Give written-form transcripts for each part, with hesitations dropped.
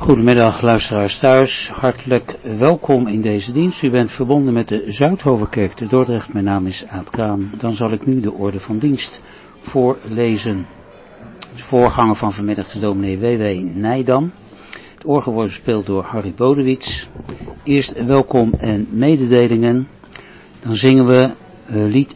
Goedemiddag luisteraars thuis, hartelijk welkom in deze dienst. U bent verbonden met de Zuidhovenkerk te Dordrecht. Mijn naam is Aad Kraan. Dan zal ik nu de orde van dienst voorlezen. De voorganger van vanmiddag is dominee W.W. Nijdam. Het orgel wordt bespeeld door Harry Bodewits. Eerst welkom en mededelingen. Dan zingen we lied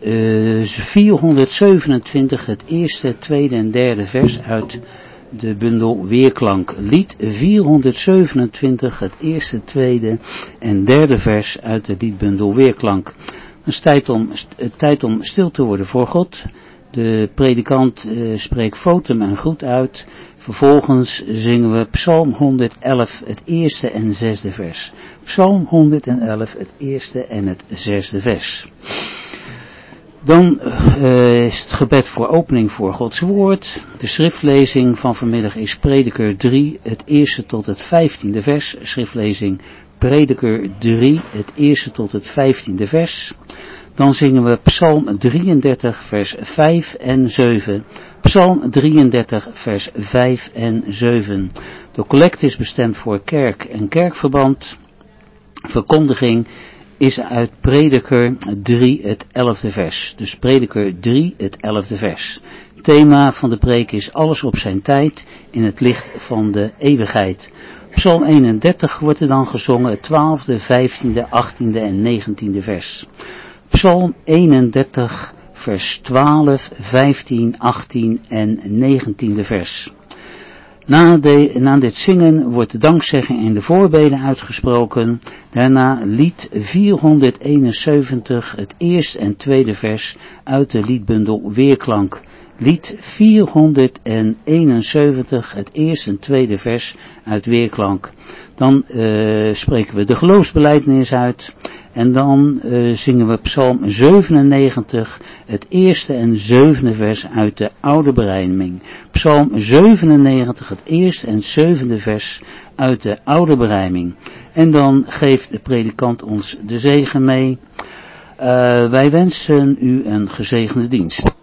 427, het eerste, tweede en derde vers uit de bundel Weerklank. Lied 427, het eerste, tweede en derde vers uit de liedbundel Weerklank. Het is tijd om stil te worden voor God. De predikant spreekt votum en groet uit. Vervolgens zingen we Psalm 111, het eerste en zesde vers. Psalm 111, het eerste en het zesde vers. Dan is het gebed voor opening voor Gods woord. De schriftlezing van vanmiddag is Prediker 3, het eerste tot het 15e vers. Schriftlezing Prediker 3, het eerste tot het 15e vers. Dan zingen we Psalm 33, vers 5 en 7. Psalm 33, vers 5 en 7. De collect is bestemd voor kerk en kerkverband. Verkondiging is uit Prediker 3, het 11e vers. Dus Prediker 3, het 11e vers. Thema van de preek is alles op zijn tijd in het licht van de eeuwigheid. Psalm 31 wordt er dan gezongen, het 12e, 15e, 18e en 19e vers. Psalm 31, vers 12, 15, 18 en 19e vers. Na dit zingen wordt de dankzegging en de voorbeden uitgesproken. Daarna lied 471, het eerste en tweede vers uit de liedbundel Weerklank. Lied 471, het eerste en tweede vers uit Weerklank. Dan spreken we de geloofsbelijdenis uit. En dan zingen we Psalm 97, het eerste en zevende vers uit de oude berijming. Psalm 97, het eerste en zevende vers uit de oude berijming. En dan geeft de predikant ons de zegen mee. Wij wensen u een gezegende dienst.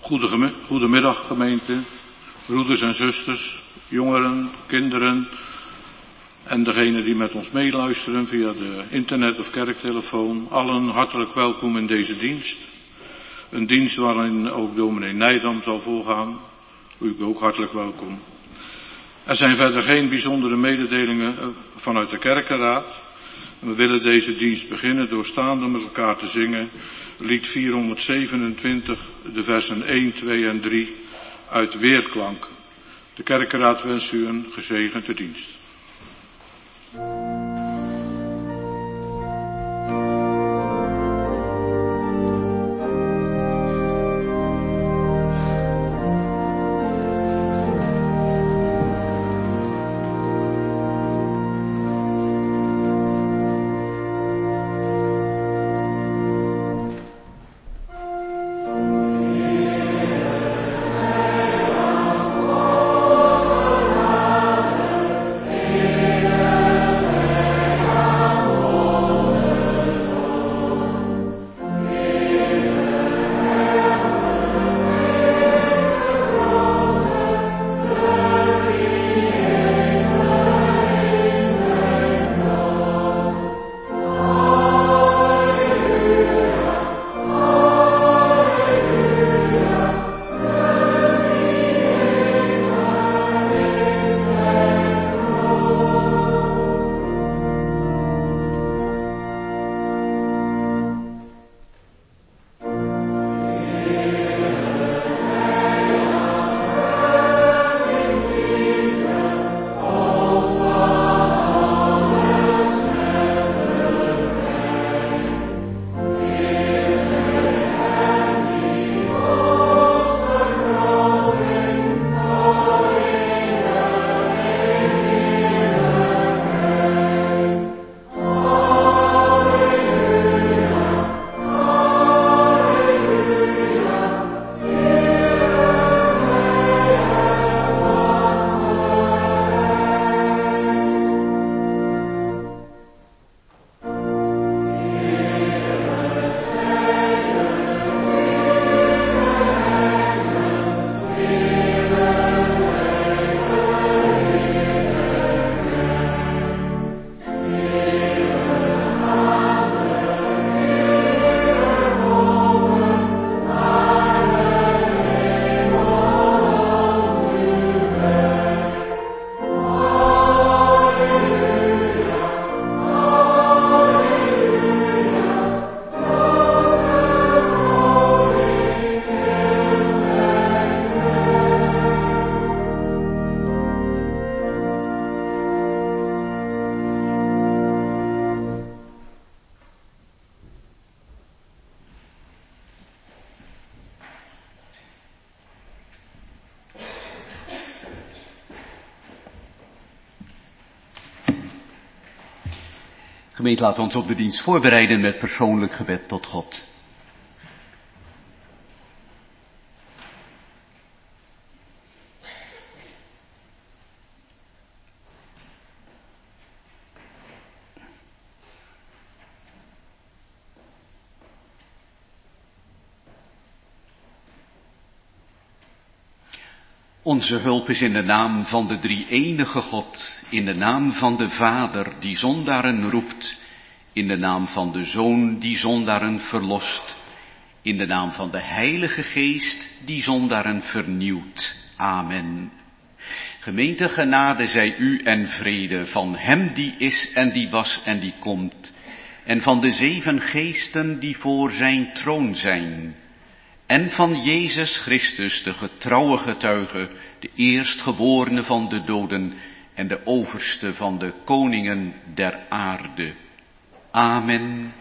Goedemiddag gemeente, broeders en zusters, jongeren, kinderen en degenen die met ons meeluisteren via de internet of kerktelefoon. Allen hartelijk welkom in deze dienst. Een dienst waarin ook dominee Nijdam zal voorgaan. U ook hartelijk welkom. Er zijn verder geen bijzondere mededelingen vanuit de kerkenraad. We willen deze dienst beginnen door staande met elkaar te zingen lied 427, de versen 1, 2 en 3 uit Weerklank. De kerkenraad wenst u een gezegende dienst. Gemeente, laten we ons op de dienst voorbereiden met persoonlijk gebed tot God. Onze hulp is in de naam van de drie-enige God, in de naam van de Vader die zondaren roept, in de naam van de Zoon die zondaren verlost, in de naam van de Heilige Geest die zondaren vernieuwt. Amen. Gemeente, genade zij u en vrede van Hem die is en die was en die komt, en van de 7 geesten die voor zijn troon zijn, en van Jezus Christus, de getrouwe getuige, de eerstgeborene van de doden en de overste van de koningen der aarde. Amen.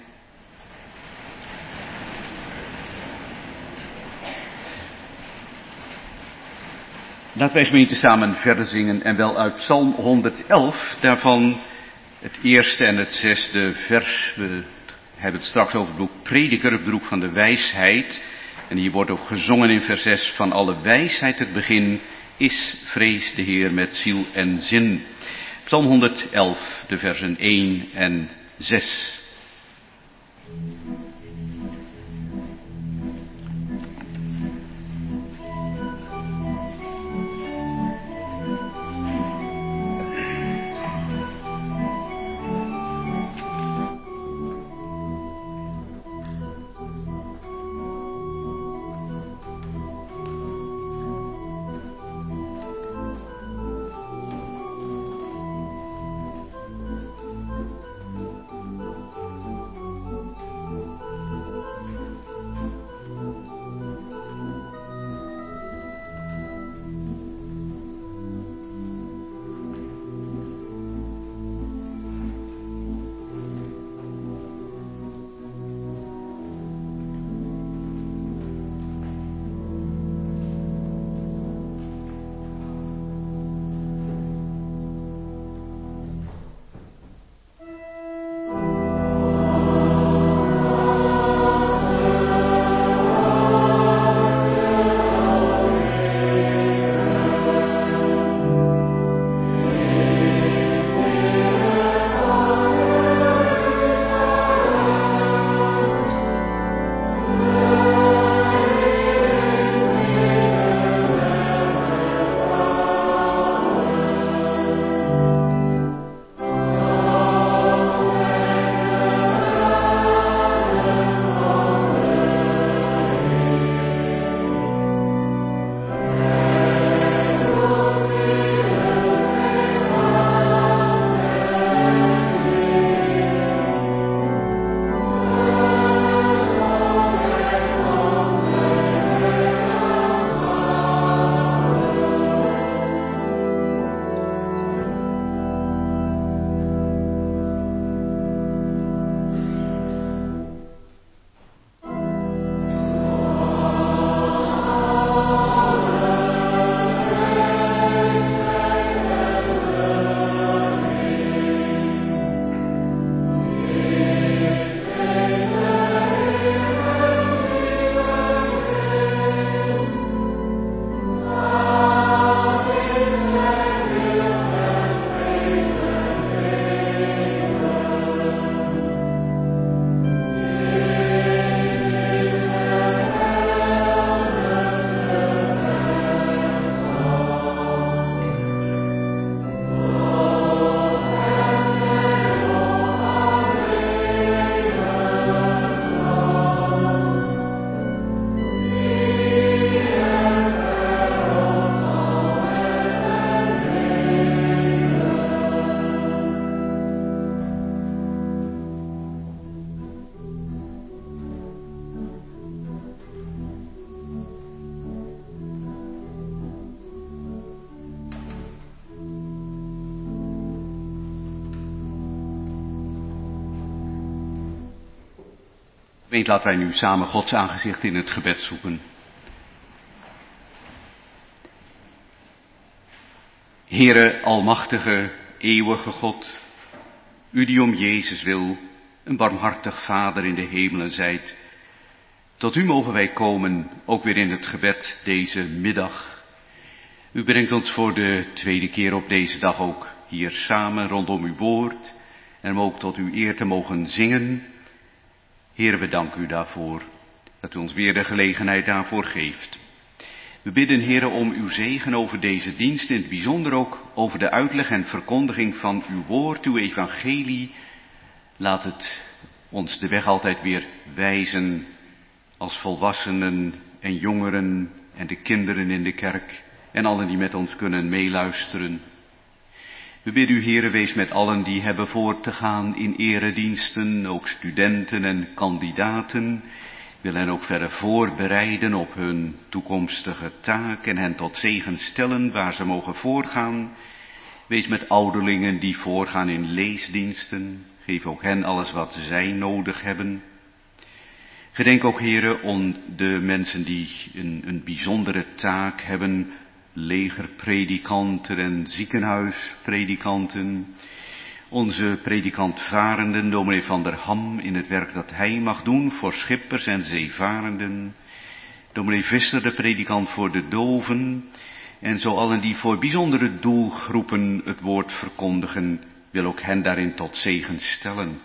Laten wij gemeente samen verder zingen en wel uit Psalm 111, daarvan het eerste en het 6e vers. We hebben het straks over het boek Prediker, het boek van de wijsheid. En hier wordt ook gezongen in vers 6, van alle wijsheid het begin is vrees de Heer met ziel en zin. Psalm 111, de versen 1 en 6. Laten wij nu samen Gods aangezicht in het gebed zoeken. Heere, almachtige, eeuwige God, u die om Jezus wil, een barmhartig Vader in de hemelen zijt, tot u mogen wij komen, ook weer in het gebed deze middag. U brengt ons voor de tweede keer op deze dag ook hier samen rondom uw woord, en om ook tot uw eer te mogen zingen. Heere, we danken u daarvoor, dat u ons weer de gelegenheid daarvoor geeft. We bidden, Heere, om uw zegen over deze dienst, in het bijzonder ook over de uitleg en verkondiging van uw woord, uw evangelie. Laat het ons de weg altijd weer wijzen, als volwassenen en jongeren en de kinderen in de kerk en allen die met ons kunnen meeluisteren. We bidden u, Heere, wees met allen die hebben voor te gaan in erediensten, ook studenten en kandidaten. Wil hen ook verder voorbereiden op hun toekomstige taak en hen tot zegen stellen waar ze mogen voorgaan. Wees met ouderlingen die voorgaan in leesdiensten. Geef ook hen alles wat zij nodig hebben. Gedenk ook, Heere, om de mensen die een bijzondere taak hebben. Legerpredikanten en ziekenhuispredikanten. Onze predikantvarenden, dominee Van der Ham, in het werk dat hij mag doen voor schippers en zeevarenden. Dominee Visser, de predikant voor de doven. En zo allen die voor bijzondere doelgroepen het woord verkondigen, wil ook hen daarin tot zegen stellen.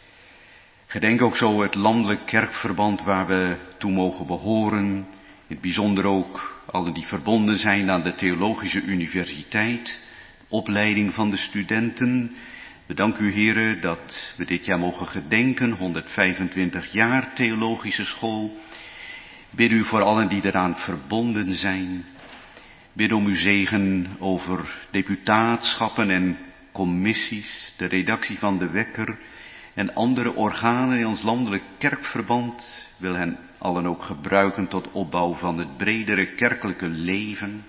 Gedenk ook zo het landelijk kerkverband waar we toe mogen behoren. In het bijzonder ook allen die verbonden zijn aan de Theologische Universiteit, opleiding van de studenten. We danken u, Heere, dat we dit jaar mogen gedenken, 125 jaar Theologische School. Bid u voor allen die eraan verbonden zijn. Bid om uw zegen over deputaatschappen en commissies, de redactie van de Wekker en andere organen in ons landelijk kerkverband. Wil hen allen ook gebruiken tot opbouw van het bredere kerkelijke leven.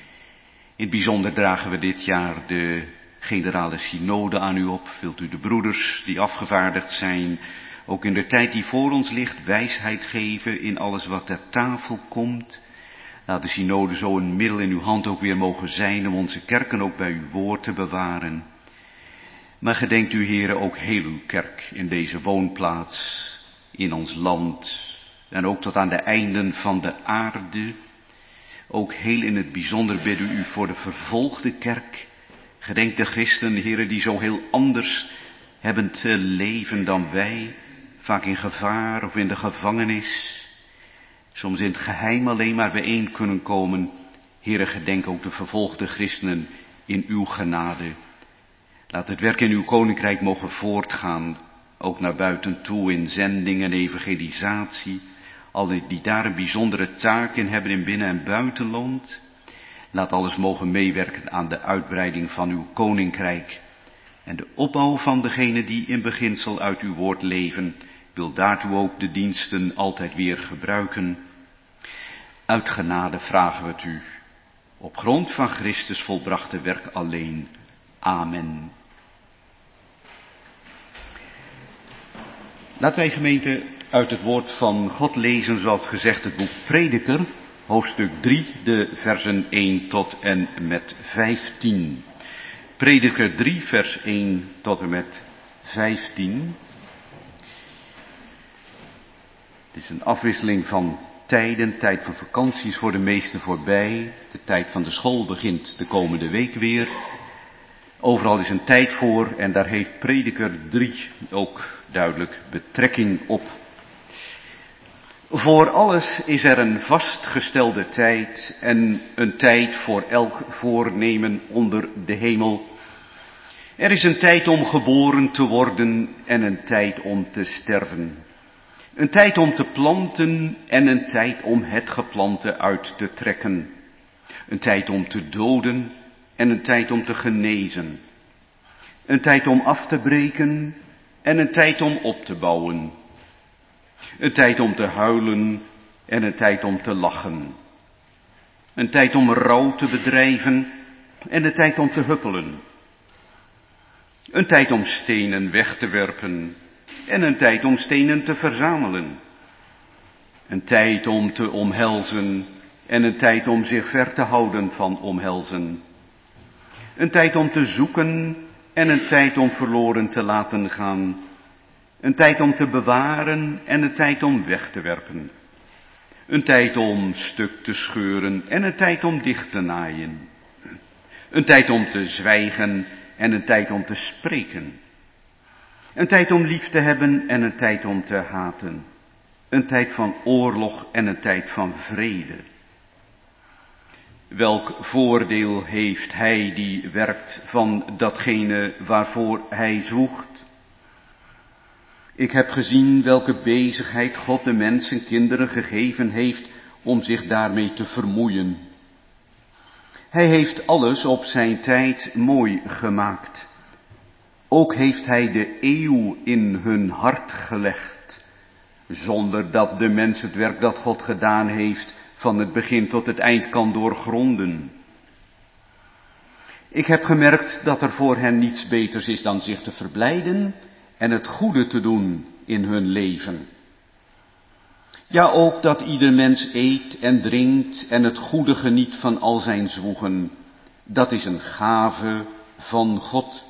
In het bijzonder dragen we dit jaar de generale synode aan u op. Wilt u de broeders die afgevaardigd zijn, ook in de tijd die voor ons ligt, wijsheid geven in alles wat ter tafel komt. Laat de synode zo een middel in uw hand ook weer mogen zijn om onze kerken ook bij uw woord te bewaren. Maar gedenkt u, Heere, ook heel uw kerk in deze woonplaats, in ons land en ook tot aan de einden van de aarde. Ook heel in het bijzonder bidden u voor de vervolgde kerk. Gedenk de christenen, Heere, die zo heel anders hebben te leven dan wij, vaak in gevaar of in de gevangenis. Soms in het geheim alleen maar bijeen kunnen komen. Heere, gedenk ook de vervolgde christenen in uw genade. Laat het werk in uw koninkrijk mogen voortgaan, ook naar buiten toe in zending en evangelisatie. Allen die daar een bijzondere taak in hebben in binnen- en buitenland. Laat alles mogen meewerken aan de uitbreiding van uw koninkrijk. En de opbouw van degenen die in beginsel uit uw woord leven, wil daartoe ook de diensten altijd weer gebruiken. Uit genade vragen we het u, op grond van Christus volbrachte werk alleen. Amen. Laten wij, gemeente, uit het woord van God lezen, zoals gezegd, het boek Prediker, hoofdstuk 3, de versen 1 tot en met 15. Prediker 3, vers 1 tot en met 15. Het is een afwisseling van tijden. Tijd van vakantie is voor de meesten voorbij. De tijd van de school begint de komende week weer. Overal is een tijd voor en daar heeft Prediker 3 ook duidelijk betrekking op. Voor alles is er een vastgestelde tijd en een tijd voor elk voornemen onder de hemel. Er is een tijd om geboren te worden en een tijd om te sterven. Een tijd om te planten en een tijd om het geplante uit te trekken. Een tijd om te doden en een tijd om te genezen. Een tijd om af te breken en een tijd om op te bouwen. Een tijd om te huilen en een tijd om te lachen. Een tijd om rouw te bedrijven en een tijd om te huppelen. Een tijd om stenen weg te werpen en een tijd om stenen te verzamelen. Een tijd om te omhelzen en een tijd om zich ver te houden van omhelzen. Een tijd om te zoeken en een tijd om verloren te laten gaan. Een tijd om te bewaren en een tijd om weg te werpen. Een tijd om stuk te scheuren en een tijd om dicht te naaien. Een tijd om te zwijgen en een tijd om te spreken. Een tijd om lief te hebben en een tijd om te haten. Een tijd van oorlog en een tijd van vrede. Welk voordeel heeft hij die werkt van datgene waarvoor hij zwoegt? Ik heb gezien welke bezigheid God de mensen kinderen gegeven heeft om zich daarmee te vermoeien. Hij heeft alles op zijn tijd mooi gemaakt. Ook heeft hij de eeuw in hun hart gelegd, zonder dat de mens het werk dat God gedaan heeft van het begin tot het eind kan doorgronden. Ik heb gemerkt dat er voor hen niets beters is dan zich te verblijden en het goede te doen in hun leven. Ja, ook dat ieder mens eet en drinkt en het goede geniet van al zijn zwoegen. Dat is een gave van God.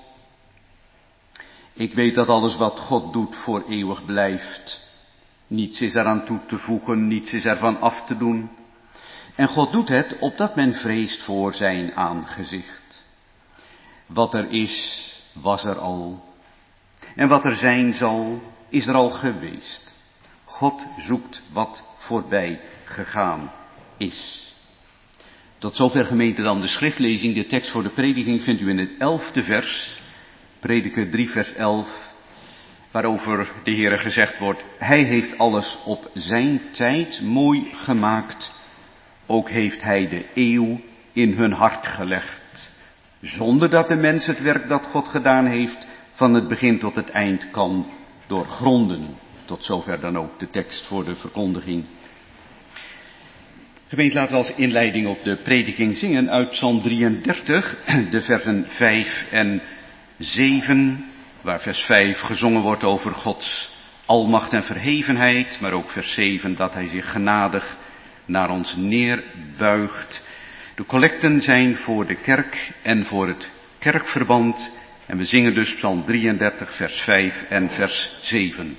Ik weet dat alles wat God doet voor eeuwig blijft. Niets is eraan toe te voegen, niets is ervan af te doen. En God doet het opdat men vreest voor zijn aangezicht. Wat er is, was er al. En wat er zijn zal, is er al geweest. God zoekt wat voorbij gegaan is. Tot zover gemeente dan de schriftlezing. De tekst voor de prediking vindt u in het 11e vers. Prediker 3 vers 11. Waarover de Heere gezegd wordt. Hij heeft alles op zijn tijd mooi gemaakt. Ook heeft hij de eeuw in hun hart gelegd. Zonder dat de mens het werk dat God gedaan heeft van het begin tot het eind kan doorgronden. Tot zover dan ook de tekst voor de verkondiging. Gemeente, laten we als inleiding op de prediking zingen uit Psalm 33, de versen 5 en 7, waar vers 5 gezongen wordt over Gods almacht en verhevenheid, maar ook vers 7 dat hij zich genadig naar ons neerbuigt. De collecten zijn voor de kerk en voor het kerkverband en we zingen dus Psalm 33, vers 5 en vers 7.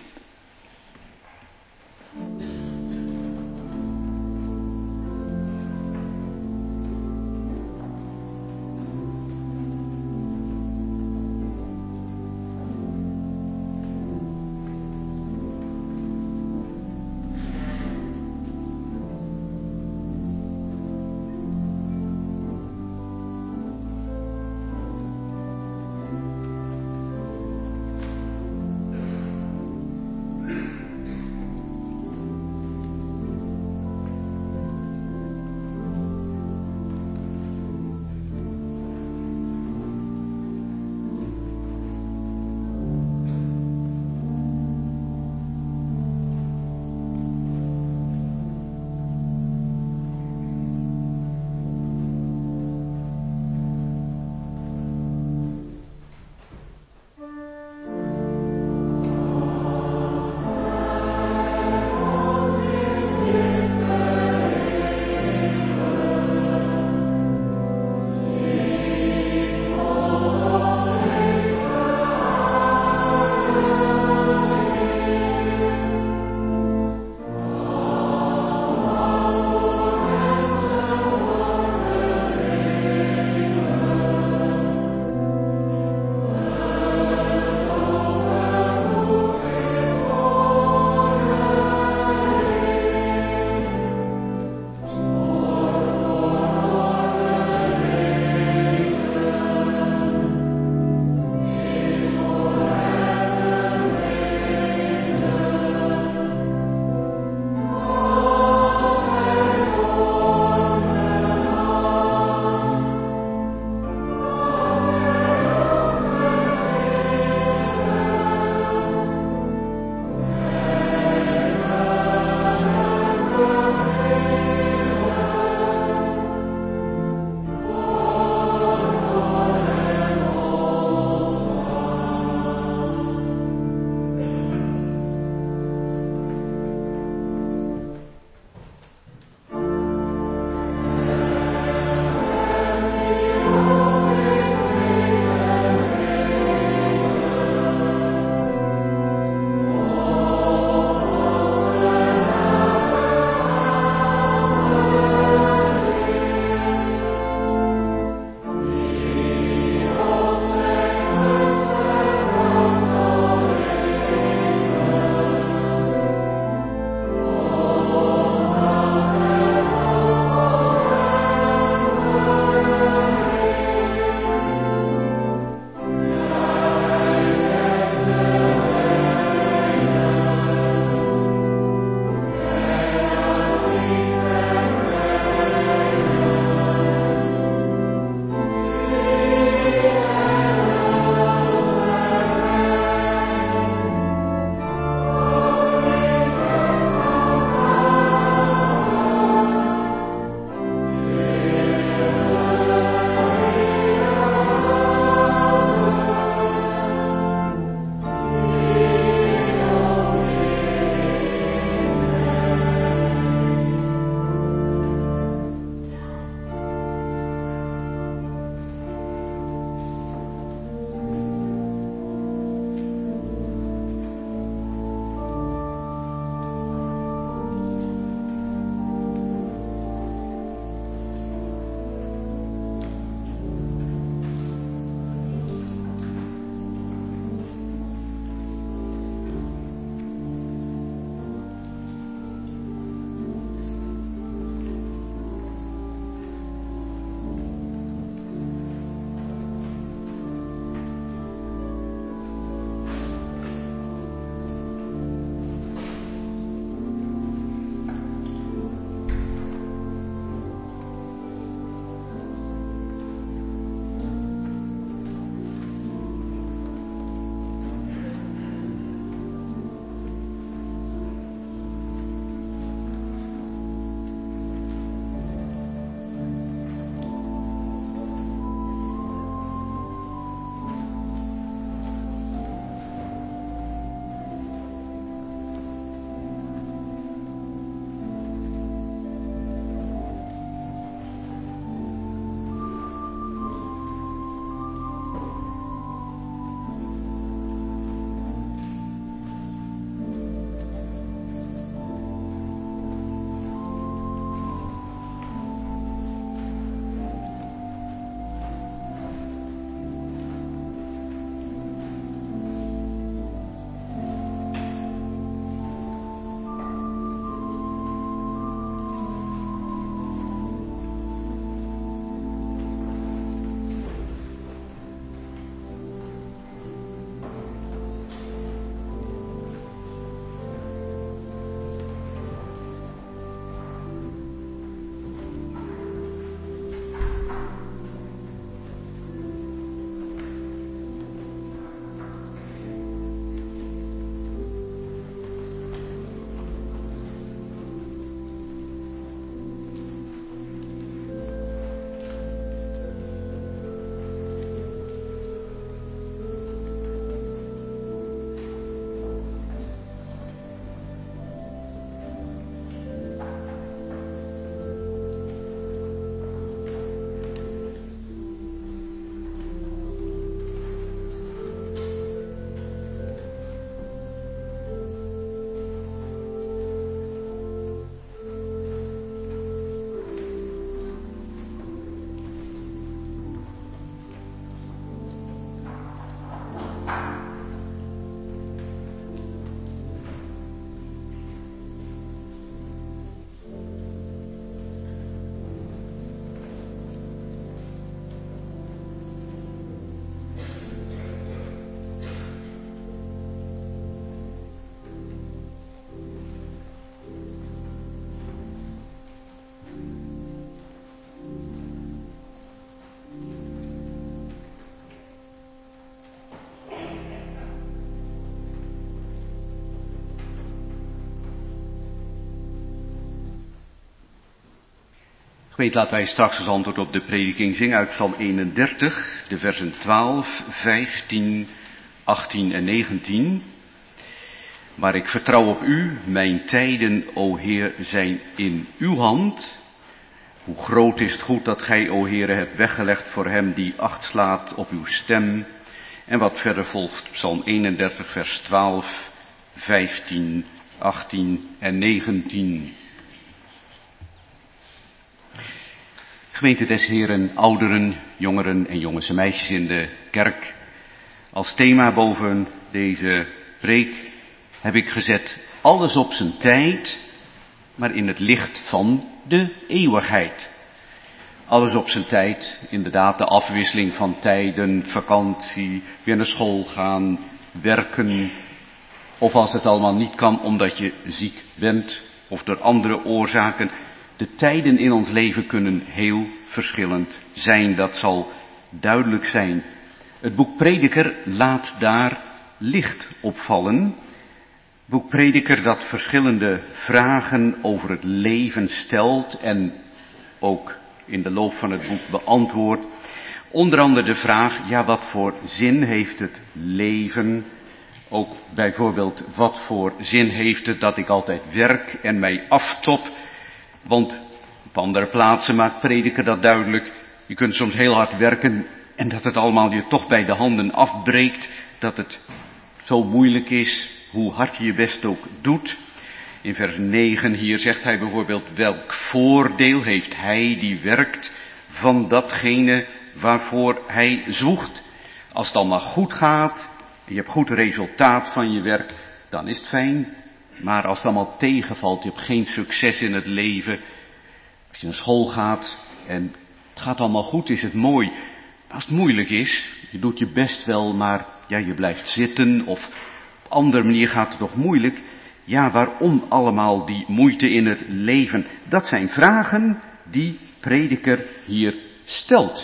Gemeente, laten wij straks als antwoord op de prediking zingen uit Psalm 31, de versen 12, 15, 18 en 19. Maar ik vertrouw op u, mijn tijden, o Heer, zijn in uw hand. Hoe groot is het goed dat gij, o Heere, hebt weggelegd voor hem die acht slaat op uw stem. En wat verder volgt, Psalm 31, vers 12, 15, 18 en 19. Gemeente des Heeren, ouderen, jongeren en jongens en meisjes in de kerk. Als thema boven deze preek heb ik gezet alles op zijn tijd, maar in het licht van de eeuwigheid. Alles op zijn tijd, inderdaad de afwisseling van tijden, vakantie, weer naar school gaan, werken. Of als het allemaal niet kan omdat je ziek bent of door andere oorzaken. De tijden in ons leven kunnen heel verschillend zijn, dat zal duidelijk zijn. Het boek Prediker laat daar licht op vallen. Het boek Prediker dat verschillende vragen over het leven stelt en ook in de loop van het boek beantwoordt. Onder andere de vraag, ja, wat voor zin heeft het leven? Ook bijvoorbeeld, wat voor zin heeft het dat ik altijd werk en mij aftop? Want op andere plaatsen maakt Prediker dat duidelijk. Je kunt soms heel hard werken en dat het allemaal je toch bij de handen afbreekt. Dat het zo moeilijk is, hoe hard je je best ook doet. In vers 9 hier zegt hij bijvoorbeeld, welk voordeel heeft hij die werkt van datgene waarvoor hij zwoegt? Als het allemaal goed gaat en je hebt goed resultaat van je werk, dan is het fijn. Maar als het allemaal tegenvalt, je hebt geen succes in het leven. Als je naar school gaat en het gaat allemaal goed, is het mooi. Maar als het moeilijk is, je doet je best wel, maar ja, je blijft zitten of op andere manier gaat het toch moeilijk. Ja, waarom allemaal die moeite in het leven? Dat zijn vragen die Prediker hier stelt.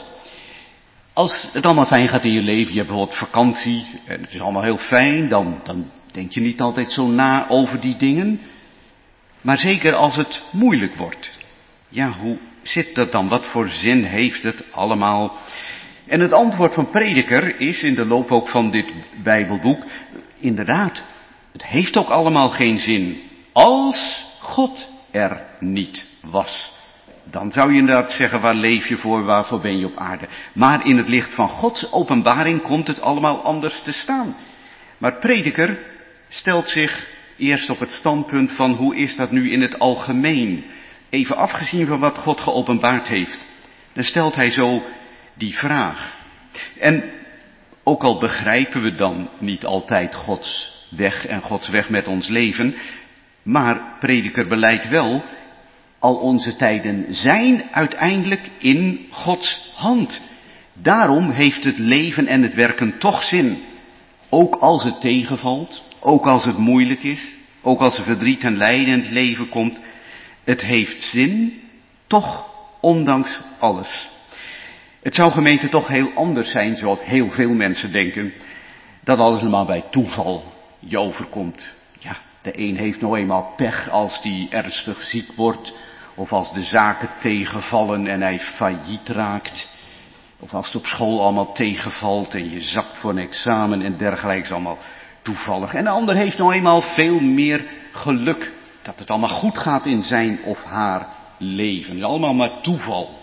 Als het allemaal fijn gaat in je leven, je hebt bijvoorbeeld vakantie en het is allemaal heel fijn, dan denk je niet altijd zo na over die dingen. Maar zeker als het moeilijk wordt. Ja, hoe zit dat dan? Wat voor zin heeft het allemaal? En het antwoord van Prediker is in de loop ook van dit Bijbelboek, inderdaad, het heeft ook allemaal geen zin. Als God er niet was. Dan zou je inderdaad zeggen, waar leef je voor, waarvoor ben je op aarde? Maar in het licht van Gods openbaring komt het allemaal anders te staan. Maar Prediker stelt zich eerst op het standpunt van hoe is dat nu in het algemeen? Even afgezien van wat God geopenbaard heeft. Dan stelt hij zo die vraag. En ook al begrijpen we dan niet altijd Gods weg en Gods weg met ons leven, maar Prediker beleidt wel, al onze tijden zijn uiteindelijk in Gods hand. Daarom heeft het leven en het werken toch zin. Ook als het tegenvalt, ook als het moeilijk is, ook als er verdriet en lijden in het leven komt. Het heeft zin, toch ondanks alles. Het zou gemeente toch heel anders zijn, zoals heel veel mensen denken, dat alles maar bij toeval je overkomt. Ja, de een heeft nou eenmaal pech als die ernstig ziek wordt, of als de zaken tegenvallen en hij failliet raakt. Of als het op school allemaal tegenvalt en je zakt voor een examen en dergelijke, allemaal toevallig. En de ander heeft nou eenmaal veel meer geluk, dat het allemaal goed gaat in zijn of haar leven. Het is allemaal maar toeval.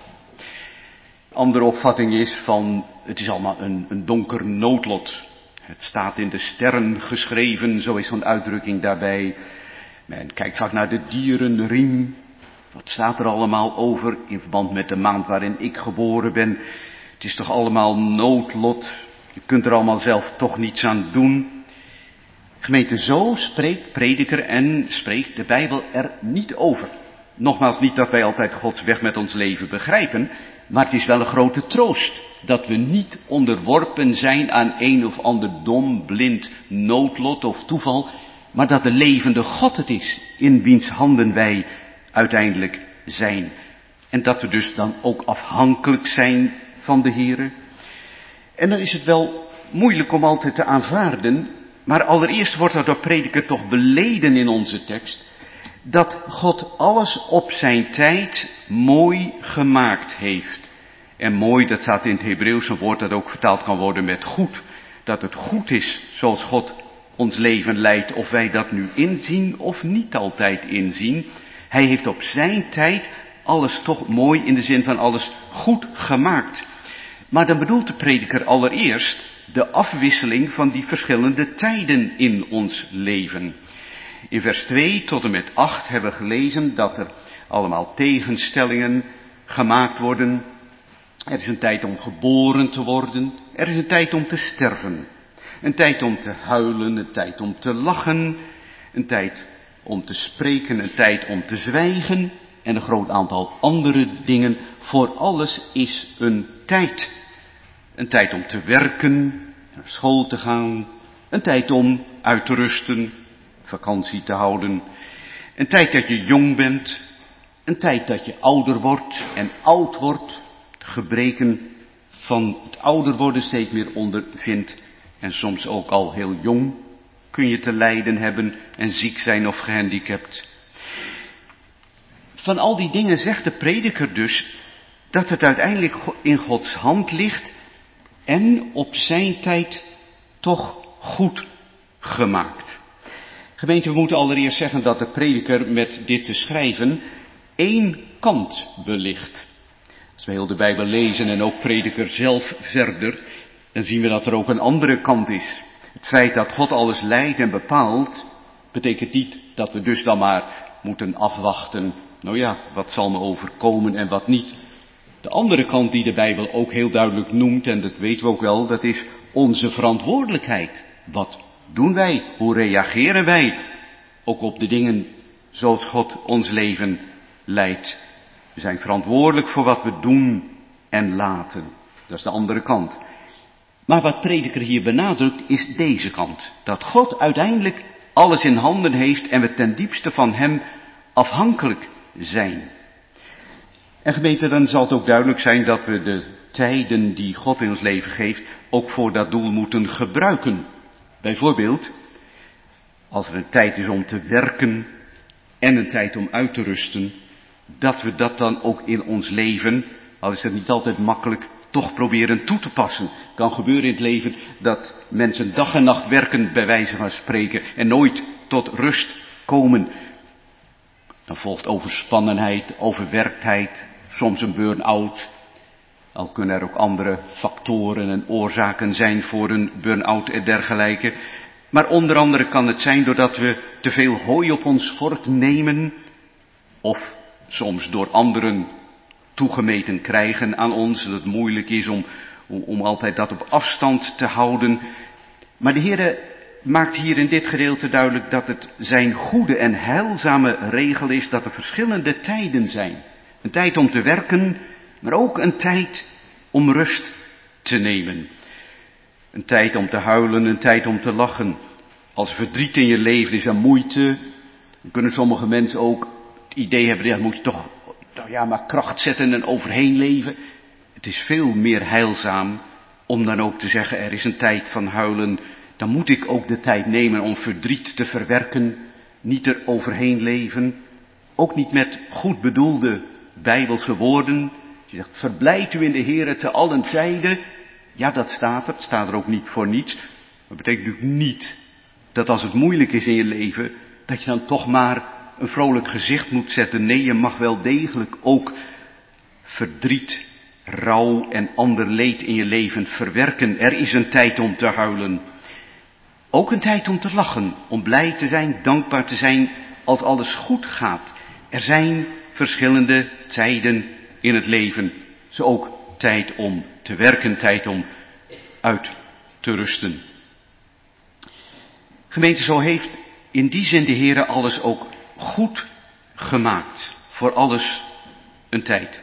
Andere opvatting is van, het is allemaal een donker noodlot. Het staat in de sterren geschreven, zo is zo'n uitdrukking daarbij. Men kijkt vaak naar de dierenriem. Wat staat er allemaal over in verband met de maand waarin ik geboren ben? Het is toch allemaal noodlot. Je kunt er allemaal zelf toch niets aan doen. Gemeente, zo spreekt Prediker en spreekt de Bijbel er niet over. Nogmaals, niet dat wij altijd Gods weg met ons leven begrijpen, maar het is wel een grote troost dat we niet onderworpen zijn aan een of ander dom, blind noodlot of toeval, maar dat de levende God het is, in wiens handen wij uiteindelijk zijn. En dat we dus dan ook afhankelijk zijn van de Heere. En dan is het wel moeilijk om altijd te aanvaarden, maar allereerst wordt er door Prediker toch beleden in onze tekst, dat God alles op zijn tijd mooi gemaakt heeft. En mooi, dat staat in het Hebreeuws, een woord dat ook vertaald kan worden met goed. Dat het goed is zoals God ons leven leidt, of wij dat nu inzien of niet altijd inzien. Hij heeft op zijn tijd alles toch mooi, in de zin van alles goed gemaakt. Maar dan bedoelt de prediker allereerst de afwisseling van die verschillende tijden in ons leven. In vers 2 tot en met 8 hebben we gelezen dat er allemaal tegenstellingen gemaakt worden. Er is een tijd om geboren te worden, er is een tijd om te sterven. Een tijd om te huilen, een tijd om te lachen, een tijd om te spreken, een tijd om te zwijgen en een groot aantal andere dingen. Voor alles is een tijd. Een tijd om te werken, naar school te gaan, een tijd om uit te rusten, vakantie te houden. Een tijd dat je jong bent, een tijd dat je ouder wordt en oud wordt, de gebreken van het ouder worden steeds meer ondervindt. En soms ook al heel jong kun je te lijden hebben en ziek zijn of gehandicapt. Van al die dingen zegt de prediker dus dat het uiteindelijk in Gods hand ligt en op zijn tijd toch goed gemaakt. Gemeente, we moeten allereerst zeggen dat de prediker met dit te schrijven één kant belicht. Als we heel de Bijbel lezen en ook prediker zelf verder, dan zien we dat er ook een andere kant is. Het feit dat God alles leidt en bepaalt, betekent niet dat we dus dan maar moeten afwachten. Nou ja, wat zal me overkomen en wat niet. De andere kant die de Bijbel ook heel duidelijk noemt, en dat weten we ook wel, dat is onze verantwoordelijkheid. Wat doen wij? Hoe reageren wij? Ook op de dingen zoals God ons leven leidt. We zijn verantwoordelijk voor wat we doen en laten. Dat is de andere kant. Maar wat prediker hier benadrukt is deze kant. Dat God uiteindelijk alles in handen heeft en we ten diepste van hem afhankelijk zijn. En gemeente, dan zal het ook duidelijk zijn dat we de tijden die God in ons leven geeft ook voor dat doel moeten gebruiken. Bijvoorbeeld, als er een tijd is om te werken en een tijd om uit te rusten, dat we dat dan ook in ons leven, al is het niet altijd makkelijk, toch proberen toe te passen. Het kan gebeuren in het leven dat mensen dag en nacht werken, bij wijze van spreken, en nooit tot rust komen. Dan volgt overspannenheid, overwerktheid, soms een burn-out. Al kunnen er ook andere factoren en oorzaken zijn voor een burn-out en dergelijke. Maar onder andere kan het zijn doordat we te veel hooi op ons vork nemen, of soms door anderen toegemeten krijgen aan ons, dat het moeilijk is om altijd dat op afstand te houden. Maar de Heere maakt hier in dit gedeelte duidelijk dat het zijn goede en heilzame regel is dat er verschillende tijden zijn. Een tijd om te werken, maar ook een tijd om rust te nemen. Een tijd om te huilen, een tijd om te lachen. Als er verdriet in je leven is en moeite, dan kunnen sommige mensen ook het idee hebben, ja, moet je toch maar kracht zetten en overheen leven. Het is veel meer heilzaam om dan ook te zeggen, er is een tijd van huilen. Dan moet ik ook de tijd nemen om verdriet te verwerken, niet er overheen leven. Ook niet met goed bedoelde Bijbelse woorden. Je zegt, verblijd u in de Heere te allen tijden. Ja, dat staat er. Het staat er ook niet voor niets. Dat betekent natuurlijk niet dat als het moeilijk is in je leven, dat je dan toch maar een vrolijk gezicht moet zetten. Nee, je mag wel degelijk ook verdriet, rouw en ander leed in je leven verwerken. Er is een tijd om te huilen. Ook een tijd om te lachen, om blij te zijn, dankbaar te zijn als alles goed gaat. Er zijn verschillende tijden in het leven. Zo ook tijd om te werken, tijd om uit te rusten. Gemeente, zo heeft in die zin de Heere alles ook goed gemaakt. Voor alles een tijd.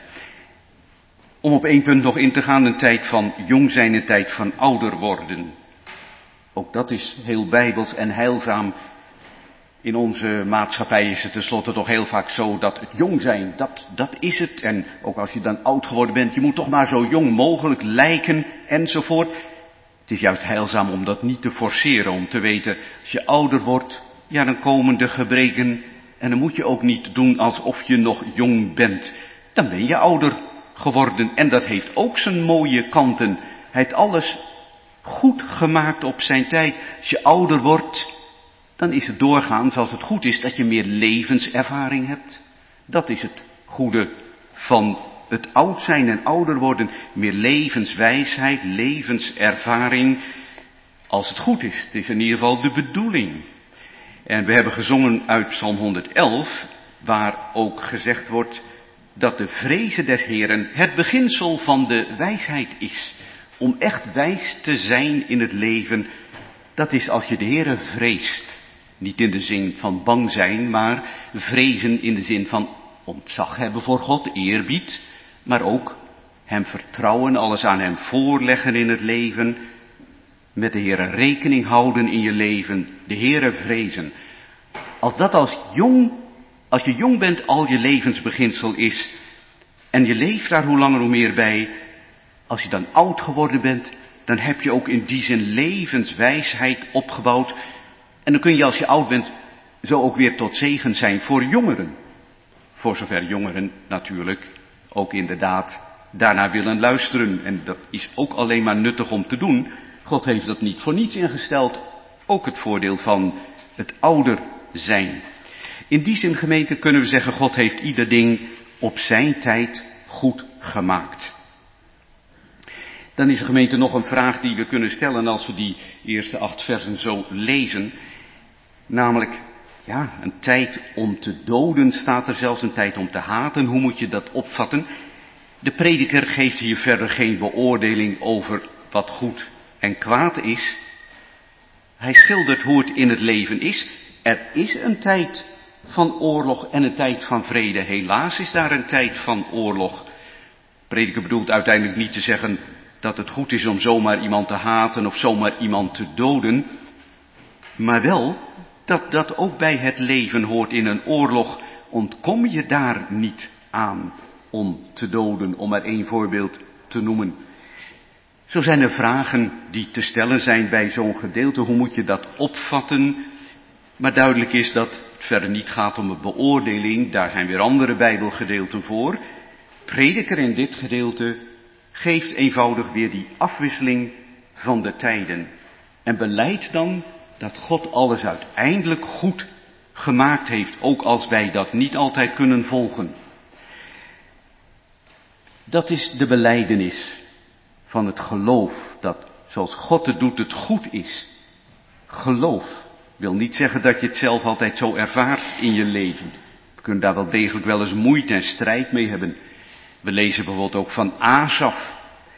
Om op één punt nog in te gaan, een tijd van jong zijn, een tijd van ouder worden. Ook dat is heel bijbels en heilzaam. In onze maatschappij is het tenslotte toch heel vaak zo dat het jong zijn, dat is het. En ook als je dan oud geworden bent, je moet toch maar zo jong mogelijk lijken enzovoort. Het is juist heilzaam om dat niet te forceren, om te weten, als je ouder wordt, ja dan komen de gebreken En dan moet je ook niet doen alsof je nog jong bent. Dan ben je ouder geworden. En dat heeft ook zijn mooie kanten. Hij heeft alles goed gemaakt op zijn tijd. Als je ouder wordt, dan is het doorgaans, als het goed is, dat je meer levenservaring hebt. Dat is het goede van het oud zijn en ouder worden. Meer levenswijsheid, levenservaring. Als het goed is. Het is in ieder geval de bedoeling. En we hebben gezongen uit Psalm 111, waar ook gezegd wordt dat de vreze des Heeren het beginsel van de wijsheid is. Om echt wijs te zijn in het leven, dat is als je de Heere vreest. Niet in de zin van bang zijn, maar vrezen in de zin van ontzag hebben voor God, eerbied, maar ook hem vertrouwen, alles aan hem voorleggen in het leven, met de Heere rekening houden in je leven, de Heere vrezen. Als dat als je jong bent al je levensbeginsel is, en je leeft daar hoe langer hoe meer bij, als je dan oud geworden bent, dan heb je ook in die zin levenswijsheid opgebouwd. En dan kun je als je oud bent zo ook weer tot zegen zijn voor jongeren. Voor zover jongeren natuurlijk ook inderdaad daarna willen luisteren. En dat is ook alleen maar nuttig om te doen. God heeft dat niet voor niets ingesteld. Ook het voordeel van het ouder zijn. In die zin, gemeente, kunnen we zeggen, God heeft ieder ding op zijn tijd goed gemaakt. Dan is er, gemeente, nog een vraag die we kunnen stellen als we die eerste 8 versen zo lezen. Namelijk, ja, een tijd om te doden staat er zelfs, een tijd om te haten. Hoe moet je dat opvatten? De prediker geeft hier verder geen beoordeling over wat goed en kwaad is. Hij schildert hoe het in het leven is. Er is een tijd van oorlog en een tijd van vrede. Helaas is daar een tijd van oorlog. De prediker bedoelt uiteindelijk niet te zeggen dat het goed is om zomaar iemand te haten of zomaar iemand te doden. Maar wel dat dat ook bij het leven hoort. In een oorlog ontkom je daar niet aan om te doden, om maar 1 voorbeeld te noemen. Zo zijn er vragen die te stellen zijn bij zo'n gedeelte. Hoe moet je dat opvatten? Maar duidelijk is dat het verder niet gaat om een beoordeling. Daar zijn weer andere Bijbelgedeelten voor. Prediker in dit gedeelte geeft eenvoudig weer die afwisseling van de tijden. En belijdt dan dat God alles uiteindelijk goed gemaakt heeft. Ook als wij dat niet altijd kunnen volgen. Dat is de belijdenis van het geloof, dat zoals God het doet, het goed is. Geloof wil niet zeggen dat je het zelf altijd zo ervaart in je leven. We kunnen daar wel degelijk wel eens moeite en strijd mee hebben. We lezen bijvoorbeeld ook van Asaf.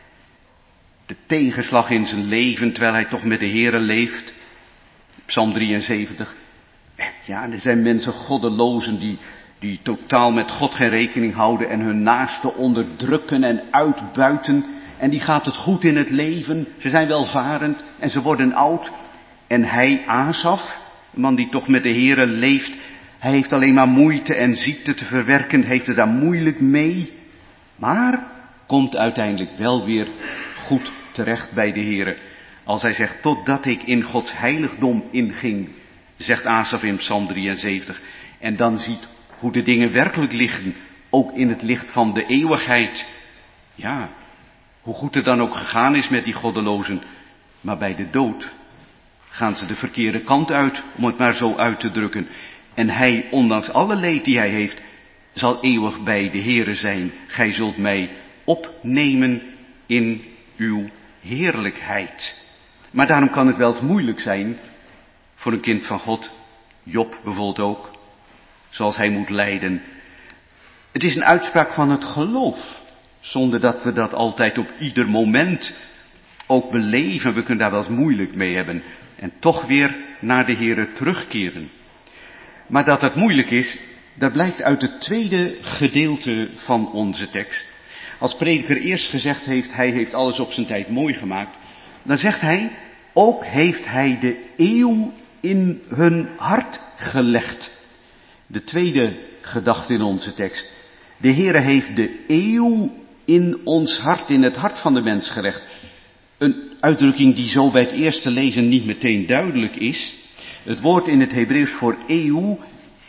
De tegenslag in zijn leven, terwijl hij toch met de Heere leeft. Psalm 73. Ja, er zijn mensen, goddelozen, die totaal met God geen rekening houden en hun naasten onderdrukken en uitbuiten. En die gaat het goed in het leven. Ze zijn welvarend en ze worden oud. En hij, Asaf, een man die toch met de Heere leeft, hij heeft alleen maar moeite en ziekte te verwerken, heeft het daar moeilijk mee. Maar komt uiteindelijk wel weer goed terecht bij de Heere. Als hij zegt, totdat ik in Gods heiligdom inging, zegt Asaf in Psalm 73. En dan ziet hoe de dingen werkelijk liggen, ook in het licht van de eeuwigheid. Ja, hoe goed het dan ook gegaan is met die goddelozen. Maar bij de dood gaan ze de verkeerde kant uit, om het maar zo uit te drukken. En hij, ondanks alle leed die hij heeft, zal eeuwig bij de Heere zijn. Gij zult mij opnemen in uw heerlijkheid. Maar daarom kan het wel eens moeilijk zijn voor een kind van God, Job bijvoorbeeld ook, zoals hij moet lijden. Het is een uitspraak van het geloof, zonder dat we dat altijd op ieder moment ook beleven. We kunnen daar wel eens moeilijk mee hebben en toch weer naar de Heere terugkeren. Maar dat het moeilijk is, dat blijkt uit het tweede gedeelte van onze tekst. Als prediker eerst gezegd heeft, hij heeft alles op zijn tijd mooi gemaakt, dan zegt hij, ook heeft hij de eeuw in hun hart gelegd. De tweede gedachte in onze tekst. De Heere heeft de eeuw in ons hart, in het hart van de mens gelegd. Een uitdrukking die zo bij het eerste lezen niet meteen duidelijk is. Het woord in het Hebreeuws voor eeuw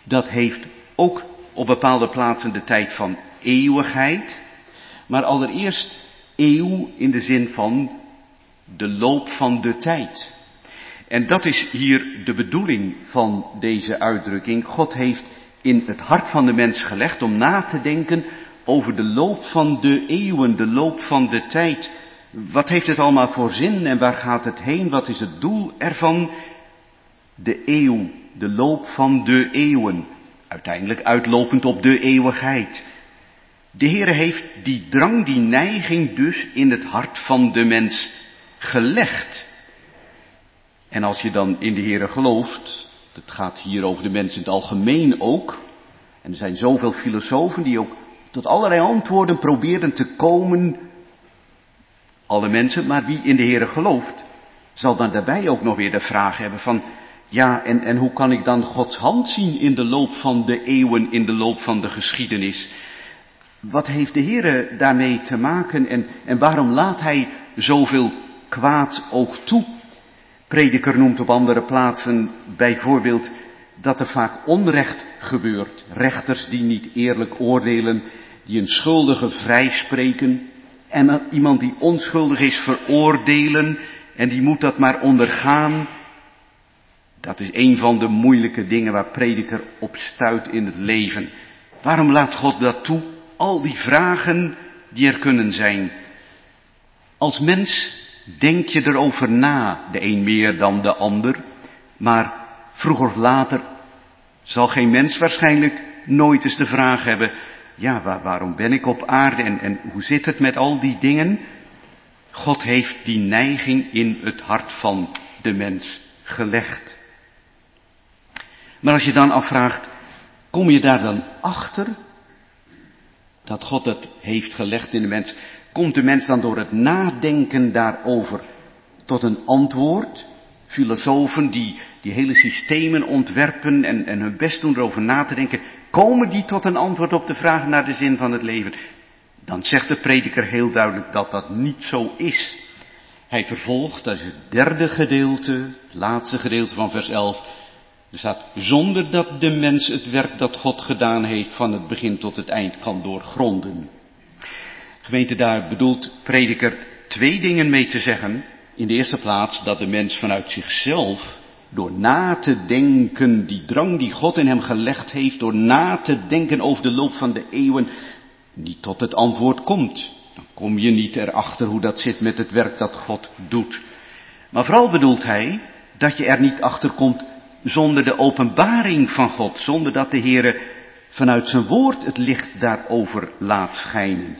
dat heeft ook op bepaalde plaatsen de tijd van eeuwigheid. Maar allereerst eeuw in de zin van de loop van de tijd. En dat is hier de bedoeling van deze uitdrukking. God heeft in het hart van de mens gelegd om na te denken over de loop van de eeuwen, de loop van de tijd. Wat heeft het allemaal voor zin en waar gaat het heen? Wat is het doel ervan? De eeuw, de loop van de eeuwen. Uiteindelijk uitlopend op de eeuwigheid. De Heere heeft die drang, die neiging dus in het hart van de mens gelegd. En als je dan in de Heere gelooft, het gaat hier over de mens in het algemeen ook. En er zijn zoveel filosofen die ook tot allerlei antwoorden proberen te komen. Alle mensen, maar wie in de Heere gelooft, zal dan daarbij ook nog weer de vraag hebben van, ja, en hoe kan ik dan Gods hand zien in de loop van de eeuwen, in de loop van de geschiedenis? Wat heeft de Heere daarmee te maken en waarom laat Hij zoveel kwaad ook toe? Prediker noemt op andere plaatsen bijvoorbeeld dat er vaak onrecht gebeurt. Rechters die niet eerlijk oordelen, die een schuldige vrijspreken en iemand die onschuldig is veroordelen en die moet dat maar ondergaan. Dat is een van de moeilijke dingen waar prediker op stuit in het leven. Waarom laat God dat toe? Al die vragen die er kunnen zijn. Als mens denk je erover na, de een meer dan de ander, maar vroeger of later zal geen mens waarschijnlijk nooit eens de vraag hebben, ja, waarom ben ik op aarde en hoe zit het met al die dingen? God heeft die neiging in het hart van de mens gelegd. Maar als je dan afvraagt, kom je daar dan achter dat God het heeft gelegd in de mens? Komt de mens dan door het nadenken daarover tot een antwoord? Filosofen die hele systemen ontwerpen en hun best doen erover na te denken, komen die tot een antwoord op de vraag naar de zin van het leven? Dan zegt de prediker heel duidelijk dat dat niet zo is. Hij vervolgt, dat is het derde gedeelte, het laatste gedeelte van vers 11. Er staat, zonder dat de mens het werk dat God gedaan heeft van het begin tot het eind kan doorgronden. Gemeente, daar bedoelt prediker twee dingen mee te zeggen. In de eerste plaats dat de mens vanuit zichzelf, door na te denken, die drang die God in hem gelegd heeft, door na te denken over de loop van de eeuwen, niet tot het antwoord komt. Dan kom je niet erachter hoe dat zit met het werk dat God doet. Maar vooral bedoelt hij dat je er niet achter komt zonder de openbaring van God, zonder dat de Heere vanuit zijn woord het licht daarover laat schijnen.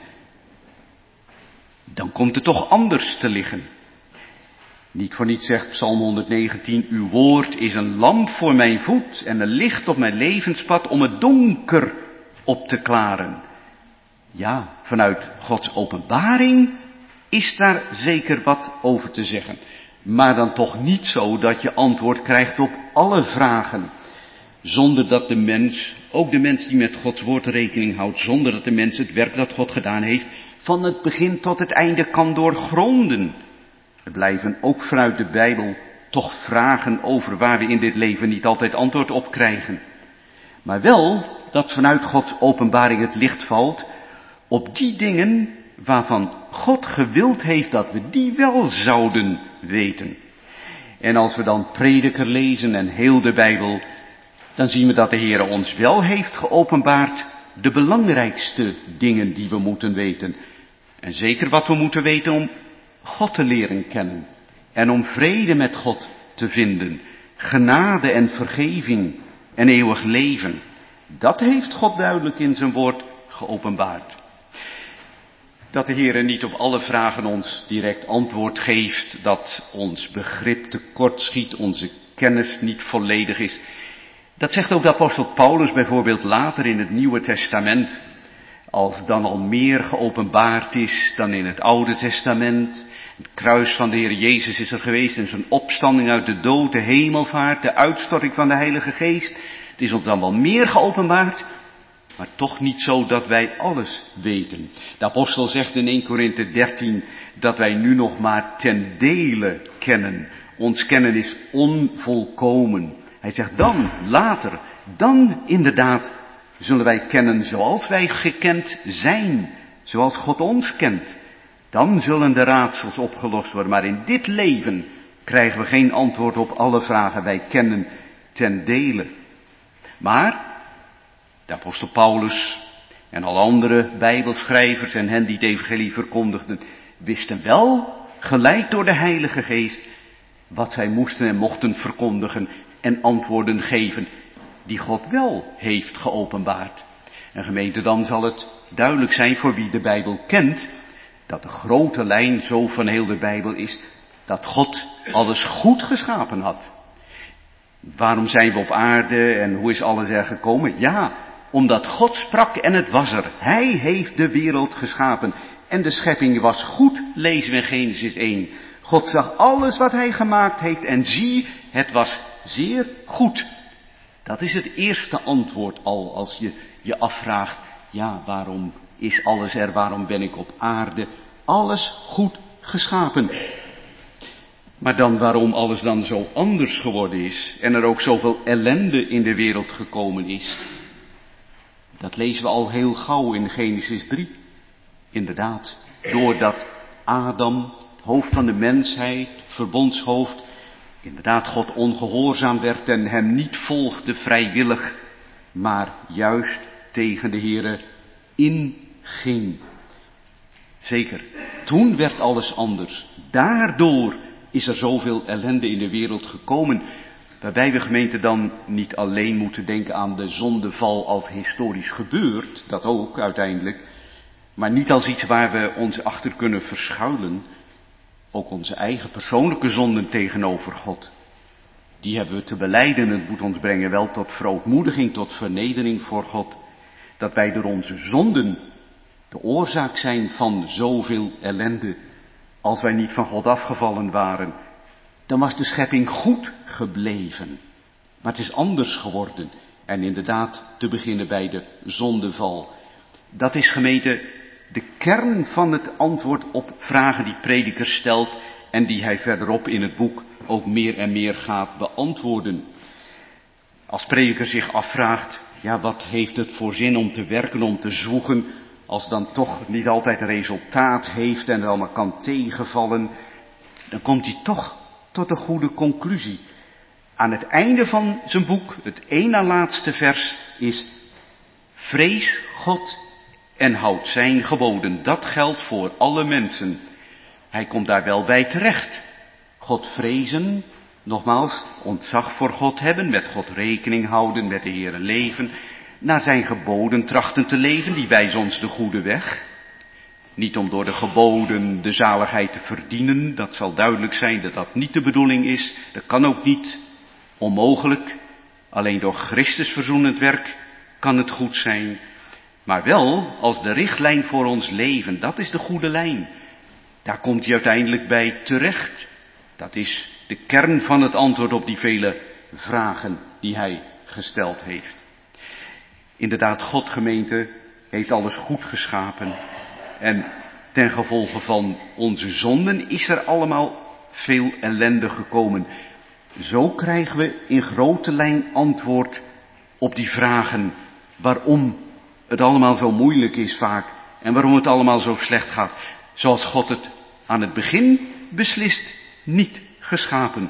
Dan komt het toch anders te liggen. Niet voor niets zegt Psalm 119, uw woord is een lamp voor mijn voet en een licht op mijn levenspad om het donker op te klaren. Ja, vanuit Gods openbaring is daar zeker wat over te zeggen. Maar dan toch niet zo dat je antwoord krijgt op alle vragen. Zonder dat de mens, ook de mens die met Gods woord rekening houdt, zonder dat de mens het werk dat God gedaan heeft, van het begin tot het einde kan doorgronden. Er blijven ook vanuit de Bijbel toch vragen over waar we in dit leven niet altijd antwoord op krijgen. Maar wel dat vanuit Gods openbaring het licht valt op die dingen waarvan God gewild heeft dat we die wel zouden weten. En als we dan Prediker lezen en heel de Bijbel, dan zien we dat de Heere ons wel heeft geopenbaard de belangrijkste dingen die we moeten weten. En zeker wat we moeten weten om God te leren kennen en om vrede met God te vinden, genade en vergeving en eeuwig leven. Dat heeft God duidelijk in zijn woord geopenbaard. Dat de Heere niet op alle vragen ons direct antwoord geeft, dat ons begrip tekortschiet, onze kennis niet volledig is. Dat zegt ook de apostel Paulus bijvoorbeeld later in het Nieuwe Testament. Als dan al meer geopenbaard is dan in het Oude Testament. Het kruis van de Heer Jezus is er geweest en zijn opstanding uit de dood, de hemelvaart, de uitstorting van de Heilige Geest. Het is ons dan wel meer geopenbaard, maar toch niet zo dat wij alles weten. De apostel zegt in 1 Korinthe 13 dat wij nu nog maar ten dele kennen. Ons kennen is onvolkomen. Hij zegt dan, later, dan inderdaad zullen wij kennen zoals wij gekend zijn, zoals God ons kent. Dan zullen de raadsels opgelost worden, maar in dit leven krijgen we geen antwoord op alle vragen. Wij kennen ten dele. Maar de apostel Paulus en alle andere bijbelschrijvers en hen die het evangelie verkondigden, wisten wel, geleid door de Heilige Geest, wat zij moesten en mochten verkondigen en antwoorden geven die God wel heeft geopenbaard. En gemeente, dan zal het duidelijk zijn voor wie de Bijbel kent, dat de grote lijn zo van heel de Bijbel is, dat God alles goed geschapen had. Waarom zijn we op aarde en hoe is alles er gekomen? Ja, omdat God sprak en het was er. Hij heeft de wereld geschapen. En de schepping was goed, lezen we in Genesis 1. God zag alles wat hij gemaakt heeft en zie, het was zeer goed. Dat is het eerste antwoord al als je je afvraagt, ja, waarom is alles er, waarom ben ik op aarde? Alles goed geschapen. Maar dan waarom alles dan zo anders geworden is en er ook zoveel ellende in de wereld gekomen is. Dat lezen we al heel gauw in Genesis 3. Inderdaad, doordat Adam, hoofd van de mensheid, verbondshoofd, inderdaad God ongehoorzaam werd en hem niet volgde vrijwillig, maar juist tegen de Heere inging. Zeker, toen werd alles anders. Daardoor is er zoveel ellende in de wereld gekomen, waarbij we gemeente dan niet alleen moeten denken aan de zondeval als historisch gebeurd, dat ook uiteindelijk, maar niet als iets waar we ons achter kunnen verschuilen, ook onze eigen persoonlijke zonden tegenover God. Die hebben we te belijden, het moet ons brengen wel tot verootmoediging, tot vernedering voor God, dat wij door onze zonden de oorzaak zijn van zoveel ellende. Als wij niet van God afgevallen waren, dan was de schepping goed gebleven. Maar het is anders geworden. En inderdaad, te beginnen bij de zondeval. Dat is gemeente de kern van het antwoord op vragen die prediker stelt en die hij verderop in het boek ook meer en meer gaat beantwoorden. Als prediker zich afvraagt, ja, wat heeft het voor zin om te werken, om te zwoegen, als dan toch niet altijd een resultaat heeft en het allemaal kan tegenvallen, dan komt hij toch tot een goede conclusie. Aan het einde van zijn boek, het één na laatste vers, is: vrees God en houd zijn geboden. Dat geldt voor alle mensen. Hij komt daar wel bij terecht. God vrezen, nogmaals, ontzag voor God hebben, met God rekening houden, met de Heere leven, naar zijn geboden trachten te leven, die wijzen ons de goede weg. Niet om door de geboden de zaligheid te verdienen, dat zal duidelijk zijn dat dat niet de bedoeling is. Dat kan ook niet, onmogelijk. Alleen door Christus verzoenend werk kan het goed zijn. Maar wel als de richtlijn voor ons leven, dat is de goede lijn. Daar komt hij uiteindelijk bij terecht. Dat is de kern van het antwoord op die vele vragen die hij gesteld heeft. Inderdaad, God, gemeente, heeft alles goed geschapen. En ten gevolge van onze zonden is er allemaal veel ellende gekomen. Zo krijgen we in grote lijn antwoord op die vragen waarom het allemaal zo moeilijk is vaak en waarom het allemaal zo slecht gaat. Zoals God het aan het begin beslist niet geschapen.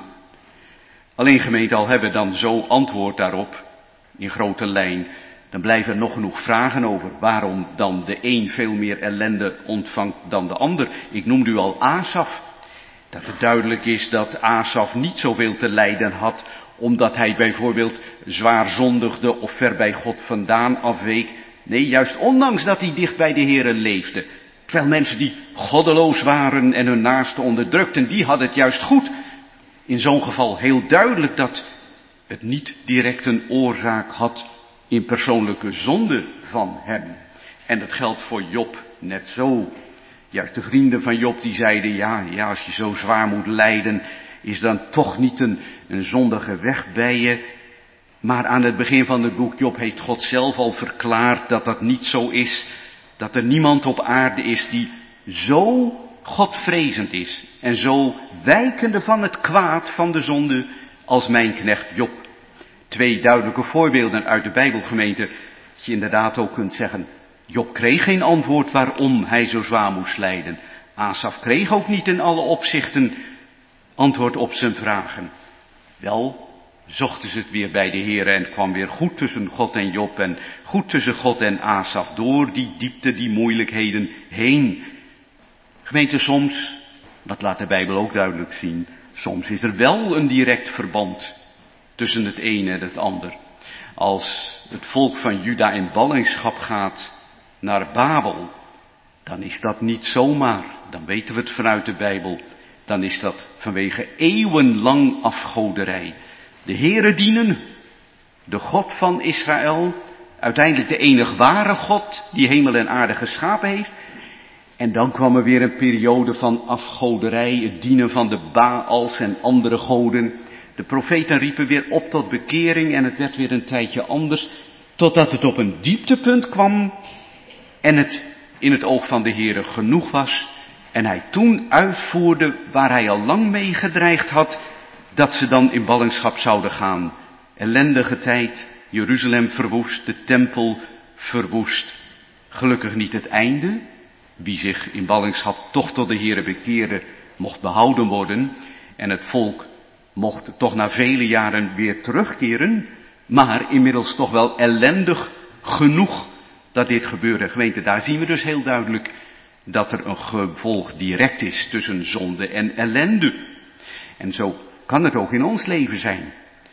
Alleen gemeente, al hebben we dan zo antwoord daarop in grote lijn, dan blijven er nog genoeg vragen over waarom dan de een veel meer ellende ontvangt dan de ander. Ik noemde u al Asaf. Dat het duidelijk is dat Asaf niet zoveel te lijden had omdat hij bijvoorbeeld zwaar zondigde of ver bij God vandaan afweek. Nee, juist ondanks dat hij dicht bij de Heere leefde. Terwijl mensen die goddeloos waren en hun naasten onderdrukten, die hadden het juist goed. In zo'n geval heel duidelijk dat het niet direct een oorzaak had in persoonlijke zonde van hem. En dat geldt voor Job net zo. Juist de vrienden van Job die zeiden, ja, als je zo zwaar moet lijden, is dan toch niet een zondige weg bij je. Maar aan het begin van het boek Job heeft God zelf al verklaard dat dat niet zo is. Dat er niemand op aarde is die zo Godvrezend is en zo wijkende van het kwaad van de zonde als mijn knecht Job. 2 duidelijke voorbeelden uit de Bijbelgemeente. Dat je inderdaad ook kunt zeggen, Job kreeg geen antwoord waarom hij zo zwaar moest lijden. Asaf kreeg ook niet in alle opzichten antwoord op zijn vragen. Wel zochten ze het weer bij de Heer en het kwam weer goed tussen God en Job en goed tussen God en Asaf door die diepte, die moeilijkheden heen. Gemeente, soms, dat laat de Bijbel ook duidelijk zien, soms is er wel een direct verband tussen het een en het ander. Als het volk van Juda in ballingschap gaat naar Babel, dan is dat niet zomaar, dan weten we het vanuit de Bijbel. Dan is dat vanwege eeuwenlang afgoderij. De Heere dienen, de God van Israël, uiteindelijk de enig ware God die hemel en aarde geschapen heeft. En dan kwam er weer een periode van afgoderij, het dienen van de Baals en andere goden. De profeten riepen weer op tot bekering en het werd weer een tijdje anders, totdat het op een dieptepunt kwam en het in het oog van de Heere genoeg was. En hij toen uitvoerde waar hij al lang mee gedreigd had, dat ze dan in ballingschap zouden gaan. Ellendige tijd, Jeruzalem verwoest, de tempel verwoest. Gelukkig niet het einde. Wie zich in ballingschap toch tot de Heere bekeerde, mocht behouden worden. En het volk mocht toch na vele jaren weer terugkeren. Maar inmiddels toch wel ellendig genoeg dat dit gebeurde. Gemeente, daar zien we dus heel duidelijk dat er een gevolg direct is tussen zonde en ellende. En zo kan het ook in ons leven zijn.